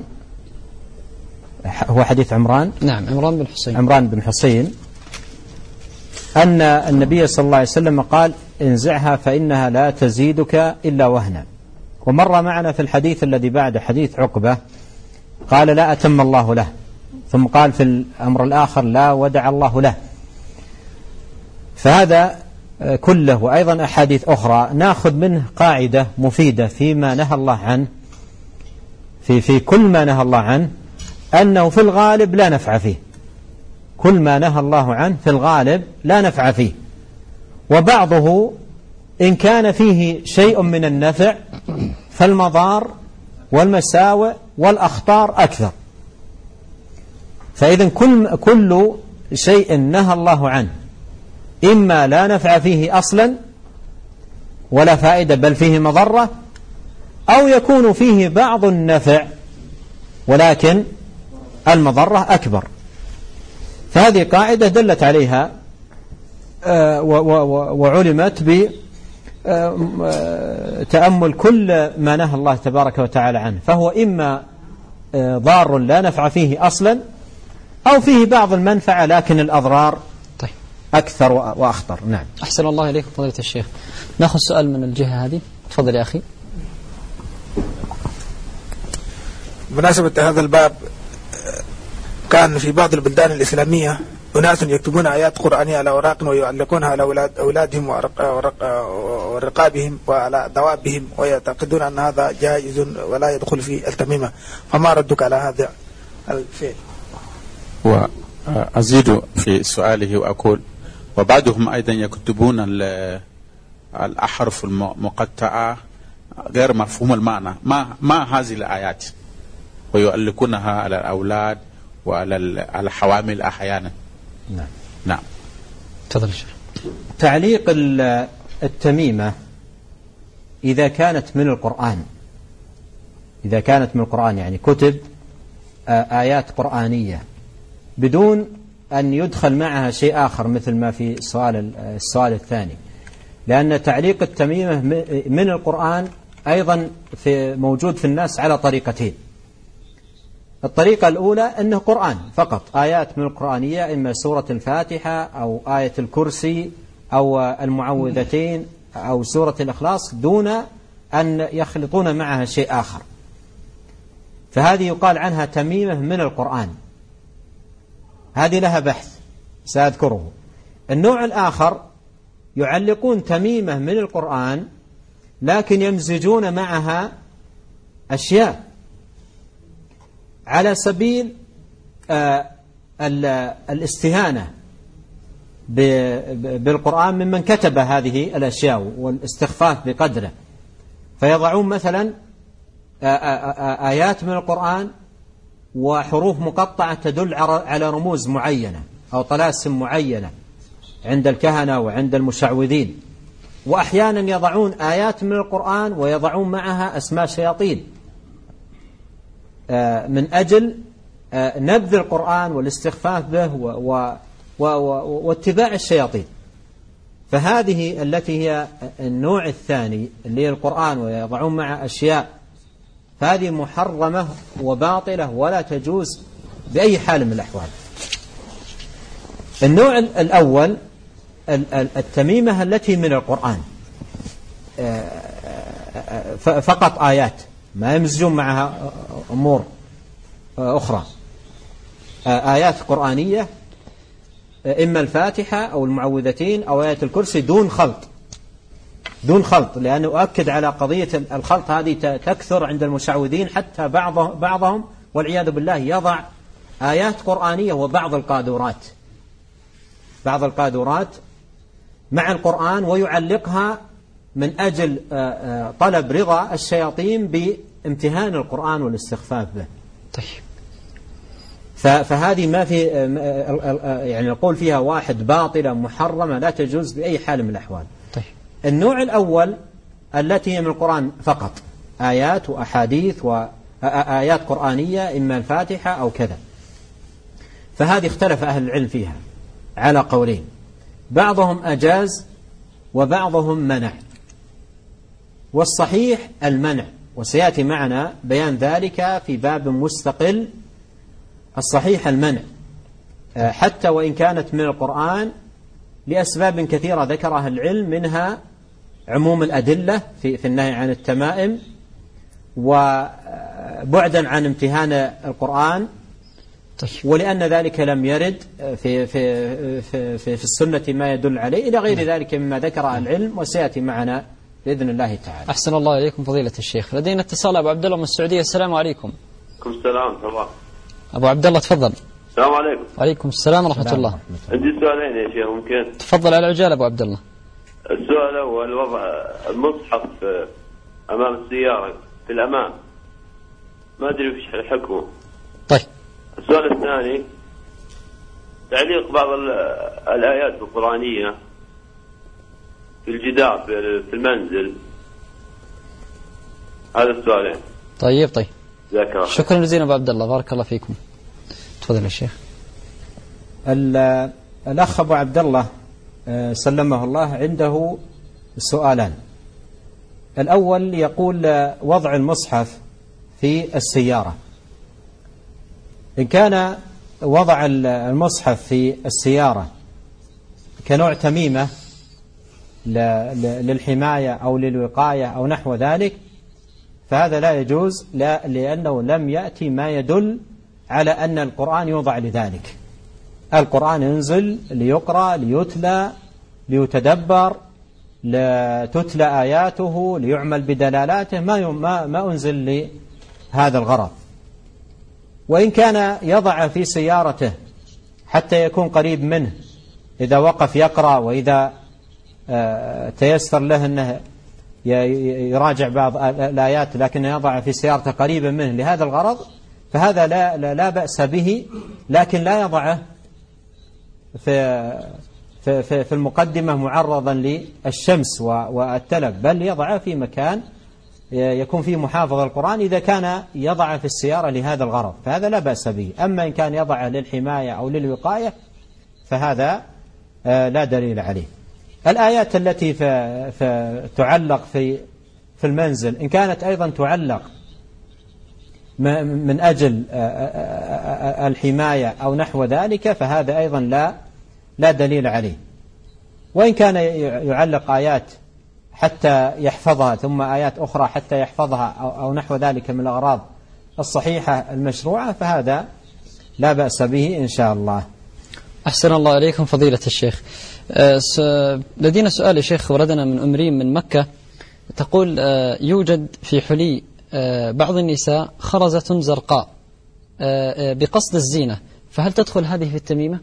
هو حديث عمران. نعم، عمران بن حسين. عمران بن حسين أن النبي صلى الله عليه وسلم قال انزعها فإنها لا تزيدك إلا وهنا. ومر معنا في الحديث الذي بعد حديث عقبة قال لا أتم الله له، ثم قال في الأمر الآخر لا ودع الله له. فهذا كله وأيضا أحاديث أخرى نأخذ منه قاعدة مفيدة فيما نهى الله عنه، في في كل ما نهى الله عنه أنه في الغالب لا نفع فيه. كل ما نهى الله عنه في الغالب لا نفع فيه، وبعضه إن كان فيه شيء من النفع فالمضار والمساوئ والأخطار أكثر. فإذن كل, كل شيء نهى الله عنه إما لا نفع فيه أصلا ولا فائدة بل فيه مضرة، أو يكون فيه بعض النفع ولكن المضرة أكبر. فهذه قاعدة دلت عليها وعلمت بتأمل كل ما نهى الله تبارك وتعالى عنه، فهو إما ضار لا نفع فيه أصلا أو فيه بعض المنفعة لكن الأضرار طيب أكثر وأخطر. نعم. أحسن الله إليكم فضيلة الشيخ. نأخذ سؤال من الجهة هذه. تفضل يا أخي. بمناسبة هذا الباب، كان في بعض البلدان الإسلامية أناس يكتبون آيات قرآنية على أوراق ويعلقونها على أولاد أولادهم ورقابهم وعلى دوابهم، ويعتقدون أن هذا جائز ولا يدخل في التميمة، فما ردك على هذا الفعل؟ وأزيد في سؤاله وأقول وبعضهم أيضا يكتبون الأحرف المقطعة غير مفهوم المعنى، ما ما هذه الآيات، ويؤلقونها على الأولاد وعلى الحوامل أحيانا. نعم. نعم. تفضل الشيخ. تعليق التميمة إذا كانت من القرآن، إذا كانت من القرآن يعني كتب آيات قرآنية بدون أن يدخل معها شيء آخر مثل ما في السؤال السؤال الثاني، لأن تعليق التميمة من القرآن أيضا في موجود في الناس على طريقتين. الطريقة الأولى أنه قرآن فقط، آيات من القرآنية، إما سورة الفاتحة أو آية الكرسي أو المعوذتين أو سورة الإخلاص، دون أن يخلطون معها شيء آخر، فهذه يقال عنها تميمة من القرآن. هذه لها بحث سأذكره. النوع الآخر يعلقون تميمة من القرآن لكن يمزجون معها أشياء على سبيل الاستهانة بالقرآن ممن كتب هذه الأشياء والاستخفاف بقدره، فيضعون مثلا آيات من القرآن وحروف مقطعة تدل على رموز معينة أو طلاسم معينة عند الكهنة وعند المشعوذين، وأحيانا يضعون آيات من القرآن ويضعون معها أسماء شياطين من أجل نبذ القرآن والاستخفاف به واتباع الشياطين. فهذه التي هي النوع الثاني اللي هي القرآن ويضعون معها أشياء، فهذه محرمة وباطلة ولا تجوز بأي حال من الأحوال. النوع الأول التميمة التي من القرآن فقط آيات ما يمزجون معها أمور أخرى، آيات قرآنية إما الفاتحة أو المعوذتين أو آيات الكرسي دون خلط دون خلط لأنه أؤكد على قضية الخلط هذه تكثر عند المشعوذين، حتى بعض بعضهم والعياذ بالله يضع آيات قرآنية وبعض القادورات بعض القادورات مع القرآن ويعلقها من أجل طلب رضا الشياطين بامتهان القرآن والاستخفاف به. طيب. فهذه ما في يعني نقول فيها واحد باطلة محرمة لا تجوز بأي حال من الأحوال. طيب. النوع الأول التي هي من القرآن فقط آيات وأحاديث وآيات قرآنية إما الفاتحة أو كذا، فهذه اختلف أهل العلم فيها على قولين، بعضهم أجاز وبعضهم منع، والصحيح المنع، وسيأتي معنا بيان ذلك في باب مستقل. الصحيح المنع حتى وإن كانت من القرآن لأسباب كثيرة ذكرها العلم، منها عموم الأدلة في, في النهي عن التمائم، وبعدا عن امتهان القرآن، ولأن ذلك لم يرد في, في, في, في, في السنة ما يدل عليه، إلى غير ذلك مما ذكر العلم، وسيأتي معنا بإذن الله تعالى. أحسن الله إليكم فضيلة الشيخ. لدينا اتصال أبو عبد الله من السعودية. السلام عليكم. عليكم السلام طبعا. أبو عبد الله تفضل. السلام عليكم. وعليكم السلام ورحمة الله. عندي سؤالين يا شيخ ممكن؟ تفضل على العجالة أبو عبد الله. السؤال الأول وضع المصحف أمام السيارة في الأمام، ما أدري وش الحكمه. طيب. السؤال الثاني تعليق بعض الآيات القرآنية في الجدار في المنزل. هذا السؤالين. طيب طيب. ذكر. شكرا جزيلا أبو عبد الله، بارك الله فيكم. تفضل يا شيخ. الأخ أبو عبد الله سلمه الله عنده سؤالان. الأول يقول وضع المصحف في السيارة، إن كان وضع المصحف في السيارة كنوع تميمة للحماية أو للوقاية أو نحو ذلك فهذا لا يجوز، لا لأنه لم يأتي ما يدل على أن القرآن يوضع لذلك. القرآن ينزل ليقرأ ليتلى ليتدبر، لتتلى آياته ليعمل بدلالاته، ما ما ما أنزل لهذا الغرض. وإن كان يضع في سيارته حتى يكون قريب منه إذا وقف يقرأ، وإذا تيسر له أنه يراجع بعض الآيات لكن يضع في سيارته قريبا منه لهذا الغرض، فهذا لا, لا, لا بأس به، لكن لا يضعه في, في, في, في المقدمة معرضا للشمس والتلف، بل يضعه في مكان يكون فيه محافظة القرآن إذا كان يضع في السيارة لهذا الغرض، فهذا لا بأس به. أما إن كان يضعه للحماية أو للوقاية فهذا لا دليل عليه. الآيات التي تعلق في في المنزل إن كانت أيضا تعلق من أجل الحماية أو نحو ذلك فهذا أيضا لا لا دليل عليه. وإن كان يعلق آيات حتى يحفظها ثم آيات أخرى حتى يحفظها أو نحو ذلك من الأغراض الصحيحة المشروعة فهذا لا بأس به إن شاء الله. أحسن الله إليكم فضيلة الشيخ. لدينا سؤال يا شيخ وردنا من أم ريم من مكة، تقول يوجد في حلي بعض النساء خرزة زرقاء بقصد الزينة، فهل تدخل هذه في التميمة؟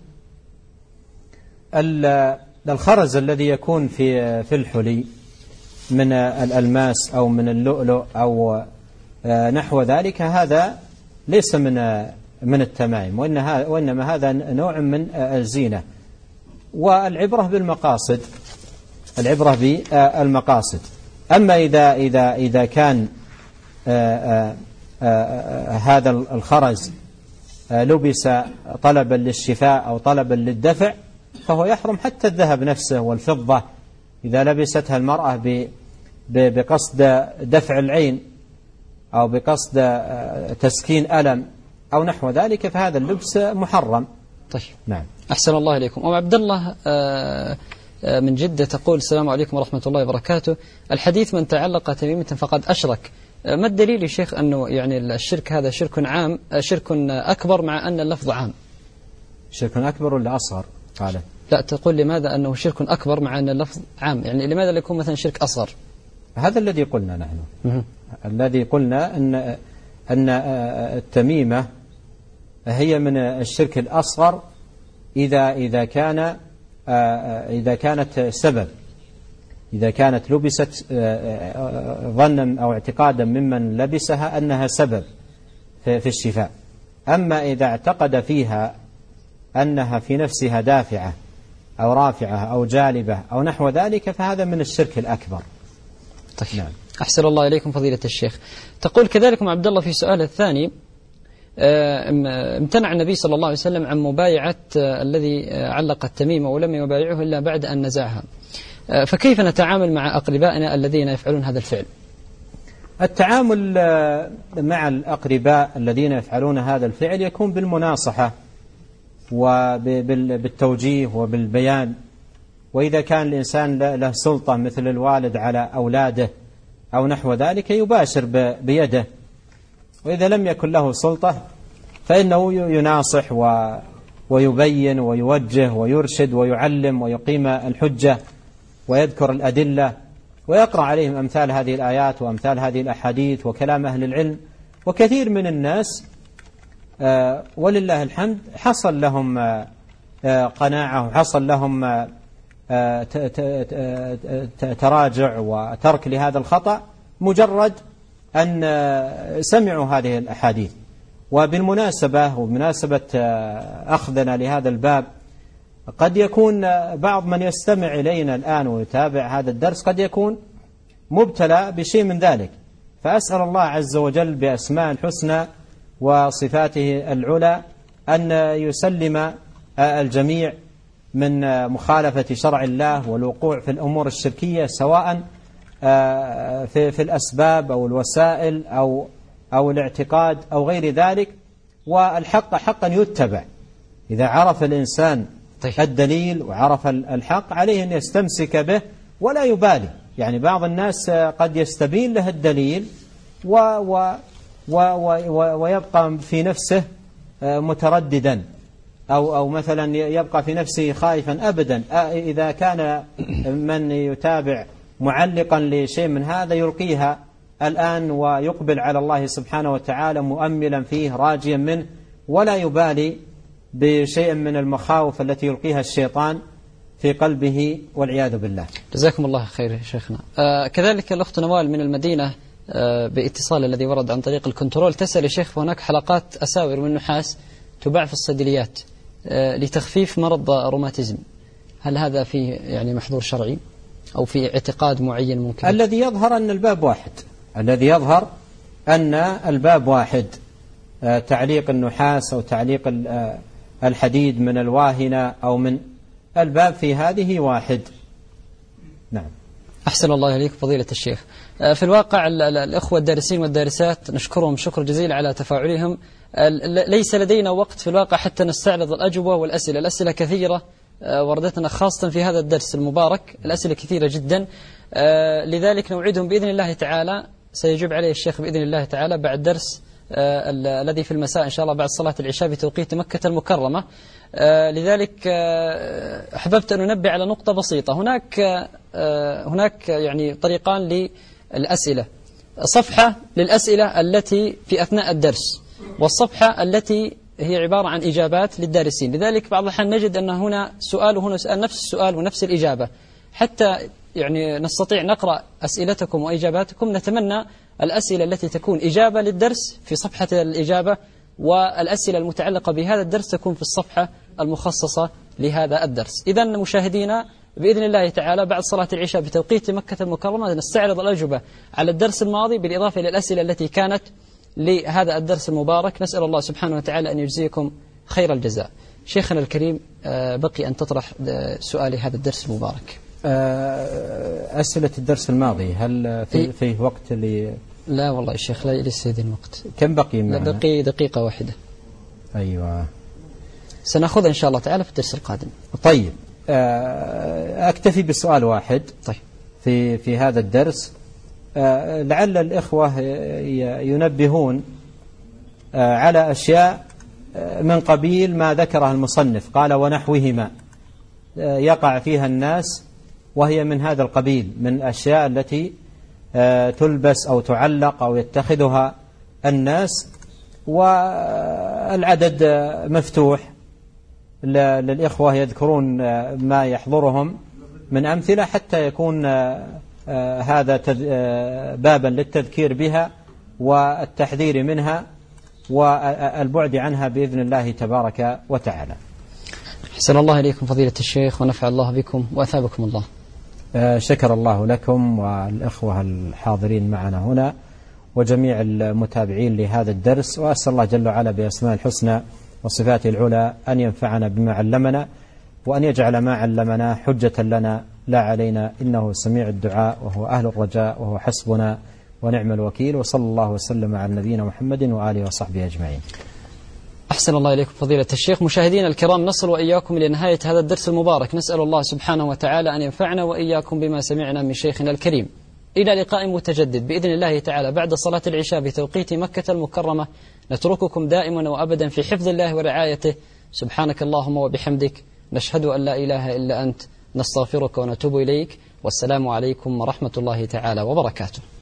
الخرز الذي يكون في في الحلي من الألماس أو من اللؤلؤ أو نحو ذلك هذا ليس من من التمائم، وإنما هذا نوع من الزينة، والعبرة بالمقاصد، العبرة بالمقاصد. أما إذا إذا إذا كان آآ آآ هذا الخرز لبس طلبا للشفاء أو طلبا للدفع فهو يحرم حتى الذهب نفسه والفضة إذا لبستها المرأة بقصد دفع العين أو بقصد تسكين ألم أو نحو ذلك، فهذا اللبس محرم. طيب نعم. أحسن الله إليكم. أم عبد الله من جدة تقول السلام عليكم ورحمة الله وبركاته، الحديث من تعلق تميمة فقد أشرك، ما الدليل يا شيخ أنه يعني الشرك هذا شرك عام شرك أكبر مع أن اللفظ عام؟ شرك أكبر ولا أصغر؟ قال لا، تقول لماذا أنه شرك أكبر مع أن اللفظ عام، يعني لماذا لا يكون مثلا شرك أصغر؟ هذا الذي قلنا نحن م- الذي قلنا أن أن التميمة هي من الشرك الأصغر إذا إذا كان إذا كانت سبب، إذا كانت لبست ظنا أو اعتقادا ممن لبسها أنها سبب في الشفاء. أما إذا اعتقد فيها أنها في نفسها دافعة أو رافعة أو جالبة أو نحو ذلك فهذا من الشرك الأكبر. طيب. نعم. أحسن الله إليكم فضيلة الشيخ. تقول كذلك عبد الله في سؤال الثاني، امتنع النبي صلى الله عليه وسلم عن مبايعة الذي علق التميمة ولم يبايعه إلا بعد أن نزعها، فكيف نتعامل مع أقربائنا الذين يفعلون هذا الفعل؟ التعامل مع الأقرباء الذين يفعلون هذا الفعل يكون بالمناصحة وبالتوجيه وبالبيان، وإذا كان الإنسان له سلطة مثل الوالد على أولاده أو نحو ذلك يباشر بيده، وإذا لم يكن له سلطة فإنه يناصح ويبين ويوجه ويرشد ويعلم ويقيم الحجة ويذكر الأدلة ويقرأ عليهم أمثال هذه الآيات وأمثال هذه الأحاديث وكلام أهل العلم. وكثير من الناس ولله الحمد حصل لهم قناعة وحصل لهم تراجع وترك لهذا الخطأ مجرد أن سمعوا هذه الأحاديث. وبالمناسبة وبمناسبة أخذنا لهذا الباب قد يكون بعض من يستمع إلينا الآن ويتابع هذا الدرس قد يكون مبتلى بشيء من ذلك، فأسأل الله عز وجل بأسماء الحسنى وصفاته العلى أن يسلم الجميع من مخالفة شرع الله والوقوع في الأمور الشركية سواء في في الأسباب أو الوسائل أو أو الاعتقاد أو غير ذلك. والحق حقا يتبع، إذا عرف الإنسان الدليل وعرف الحق عليه أن يستمسك به ولا يبالي. يعني بعض الناس قد يستبين له الدليل و و و و ويبقى في نفسه مترددا أو أو مثلا يبقى في نفسه خائفا. أبدا، إذا كان من يتابع معلقا لشيء من هذا يلقيها الآن ويقبل على الله سبحانه وتعالى مؤملا فيه راجيا منه ولا يبالي بشيء من المخاوف التي يلقيها الشيطان في قلبه والعياذ بالله. جزاكم الله خير يا شيخنا. آه كذلك الأخت نوال من المدينة آه باتصال الذي ورد عن طريق الكنترول تسأل يا شيخ، هناك حلقات أساور من نحاس تباع في الصيدليات آه لتخفيف مرض الروماتيزم، هل هذا فيه يعني محظور شرعي أو في اعتقاد معين ممكن؟ الذي يظهر أن الباب واحد، الذي يظهر أن الباب واحد، آه تعليق النحاس أو تعليق الحديد من الواهنة أو من الباب في هذه واحد. نعم. أحسن الله إليك فضيلة الشيخ. في الواقع الأخوة الدارسين والدارسات نشكرهم شكر جزيل على تفاعلهم. ليس لدينا وقت في الواقع حتى نستعرض الأجوبة والأسئلة، الأسئلة كثيرة وردتنا خاصة في هذا الدرس المبارك، الأسئلة كثيرة جدا، لذلك نوعدهم بإذن الله تعالى سيجيب عليه الشيخ بإذن الله تعالى بعد درس الذي في المساء إن شاء الله بعد صلاة العشاء بتوقيت مكة المكرمة. لذلك أحببت أن أنبه على نقطة بسيطة. هناك هناك يعني طريقان للأسئلة: صفحة للأسئلة التي في أثناء الدرس، والصفحة التي هي عبارة عن إجابات للدارسين. لذلك بعض الأحيان نجد أن هنا سؤال وهنا سؤال، نفس السؤال ونفس الإجابة. حتى يعني نستطيع نقرأ أسئلتكم وإجاباتكم، نتمنى الأسئلة التي تكون إجابة للدرس في صفحة الإجابة، والأسئلة المتعلقة بهذا الدرس تكون في الصفحة المخصصة لهذا الدرس. إذن مشاهدينا بإذن الله تعالى بعد صلاة العشاء بتوقيت مكة المكرمة نستعرض الأجوبة على الدرس الماضي بالإضافة إلى الأسئلة التي كانت لهذا الدرس المبارك. نسأل الله سبحانه وتعالى أن يجزيكم خير الجزاء. شيخنا الكريم، بقي أن تطرح سؤال هذا الدرس المبارك. أسئلة الدرس الماضي هل في فيه وقت ل... لا والله يا شيخ، لا لسه الوقت. كم بقي معنا؟ بقي دقيقة واحدة. أيوة، سنأخذ إن شاء الله تعالى في الدرس القادم. طيب، أكتفي بسؤال واحد. طيب. في في هذا الدرس لعل الإخوة ينبهون على أشياء من قبيل ما ذكرها المصنف، قال ونحوهما، يقع فيها الناس، وهي من هذا القبيل من الأشياء التي تلبس أو تعلق أو يتخذها الناس، والعدد مفتوح للإخوة يذكرون ما يحضرهم من أمثلة حتى يكون هذا بابا للتذكير بها والتحذير منها والبعد عنها بإذن الله تبارك وتعالى. أحسن الله إليكم فضيلة الشيخ، ونفع الله بكم وأثابكم الله. شكر الله لكم والإخوة الحاضرين معنا هنا وجميع المتابعين لهذا الدرس، وأسأل الله جل وعلا بأسماء الحسنى وصفاته العلى أن ينفعنا بما علمنا، وأن يجعل ما علمنا حجة لنا لا علينا، إنه سميع الدعاء وهو أهل الرجاء وهو حسبنا ونعم الوكيل. وصلى الله وسلم على نبينا محمد وآله وصحبه أجمعين. أحسن الله إليكم فضيلة الشيخ. مشاهدينا الكرام، نصل وإياكم إلى نهاية هذا الدرس المبارك. نسأل الله سبحانه وتعالى أن ينفعنا وإياكم بما سمعنا من شيخنا الكريم. إلى لقاء متجدد بإذن الله تعالى بعد صلاة العشاء بتوقيت مكة المكرمة. نترككم دائما وأبدا في حفظ الله ورعايته. سبحانك اللهم وبحمدك، نشهد أن لا إله إلا أنت، نستغفرك ونتوب إليك، والسلام عليكم ورحمة الله تعالى وبركاته.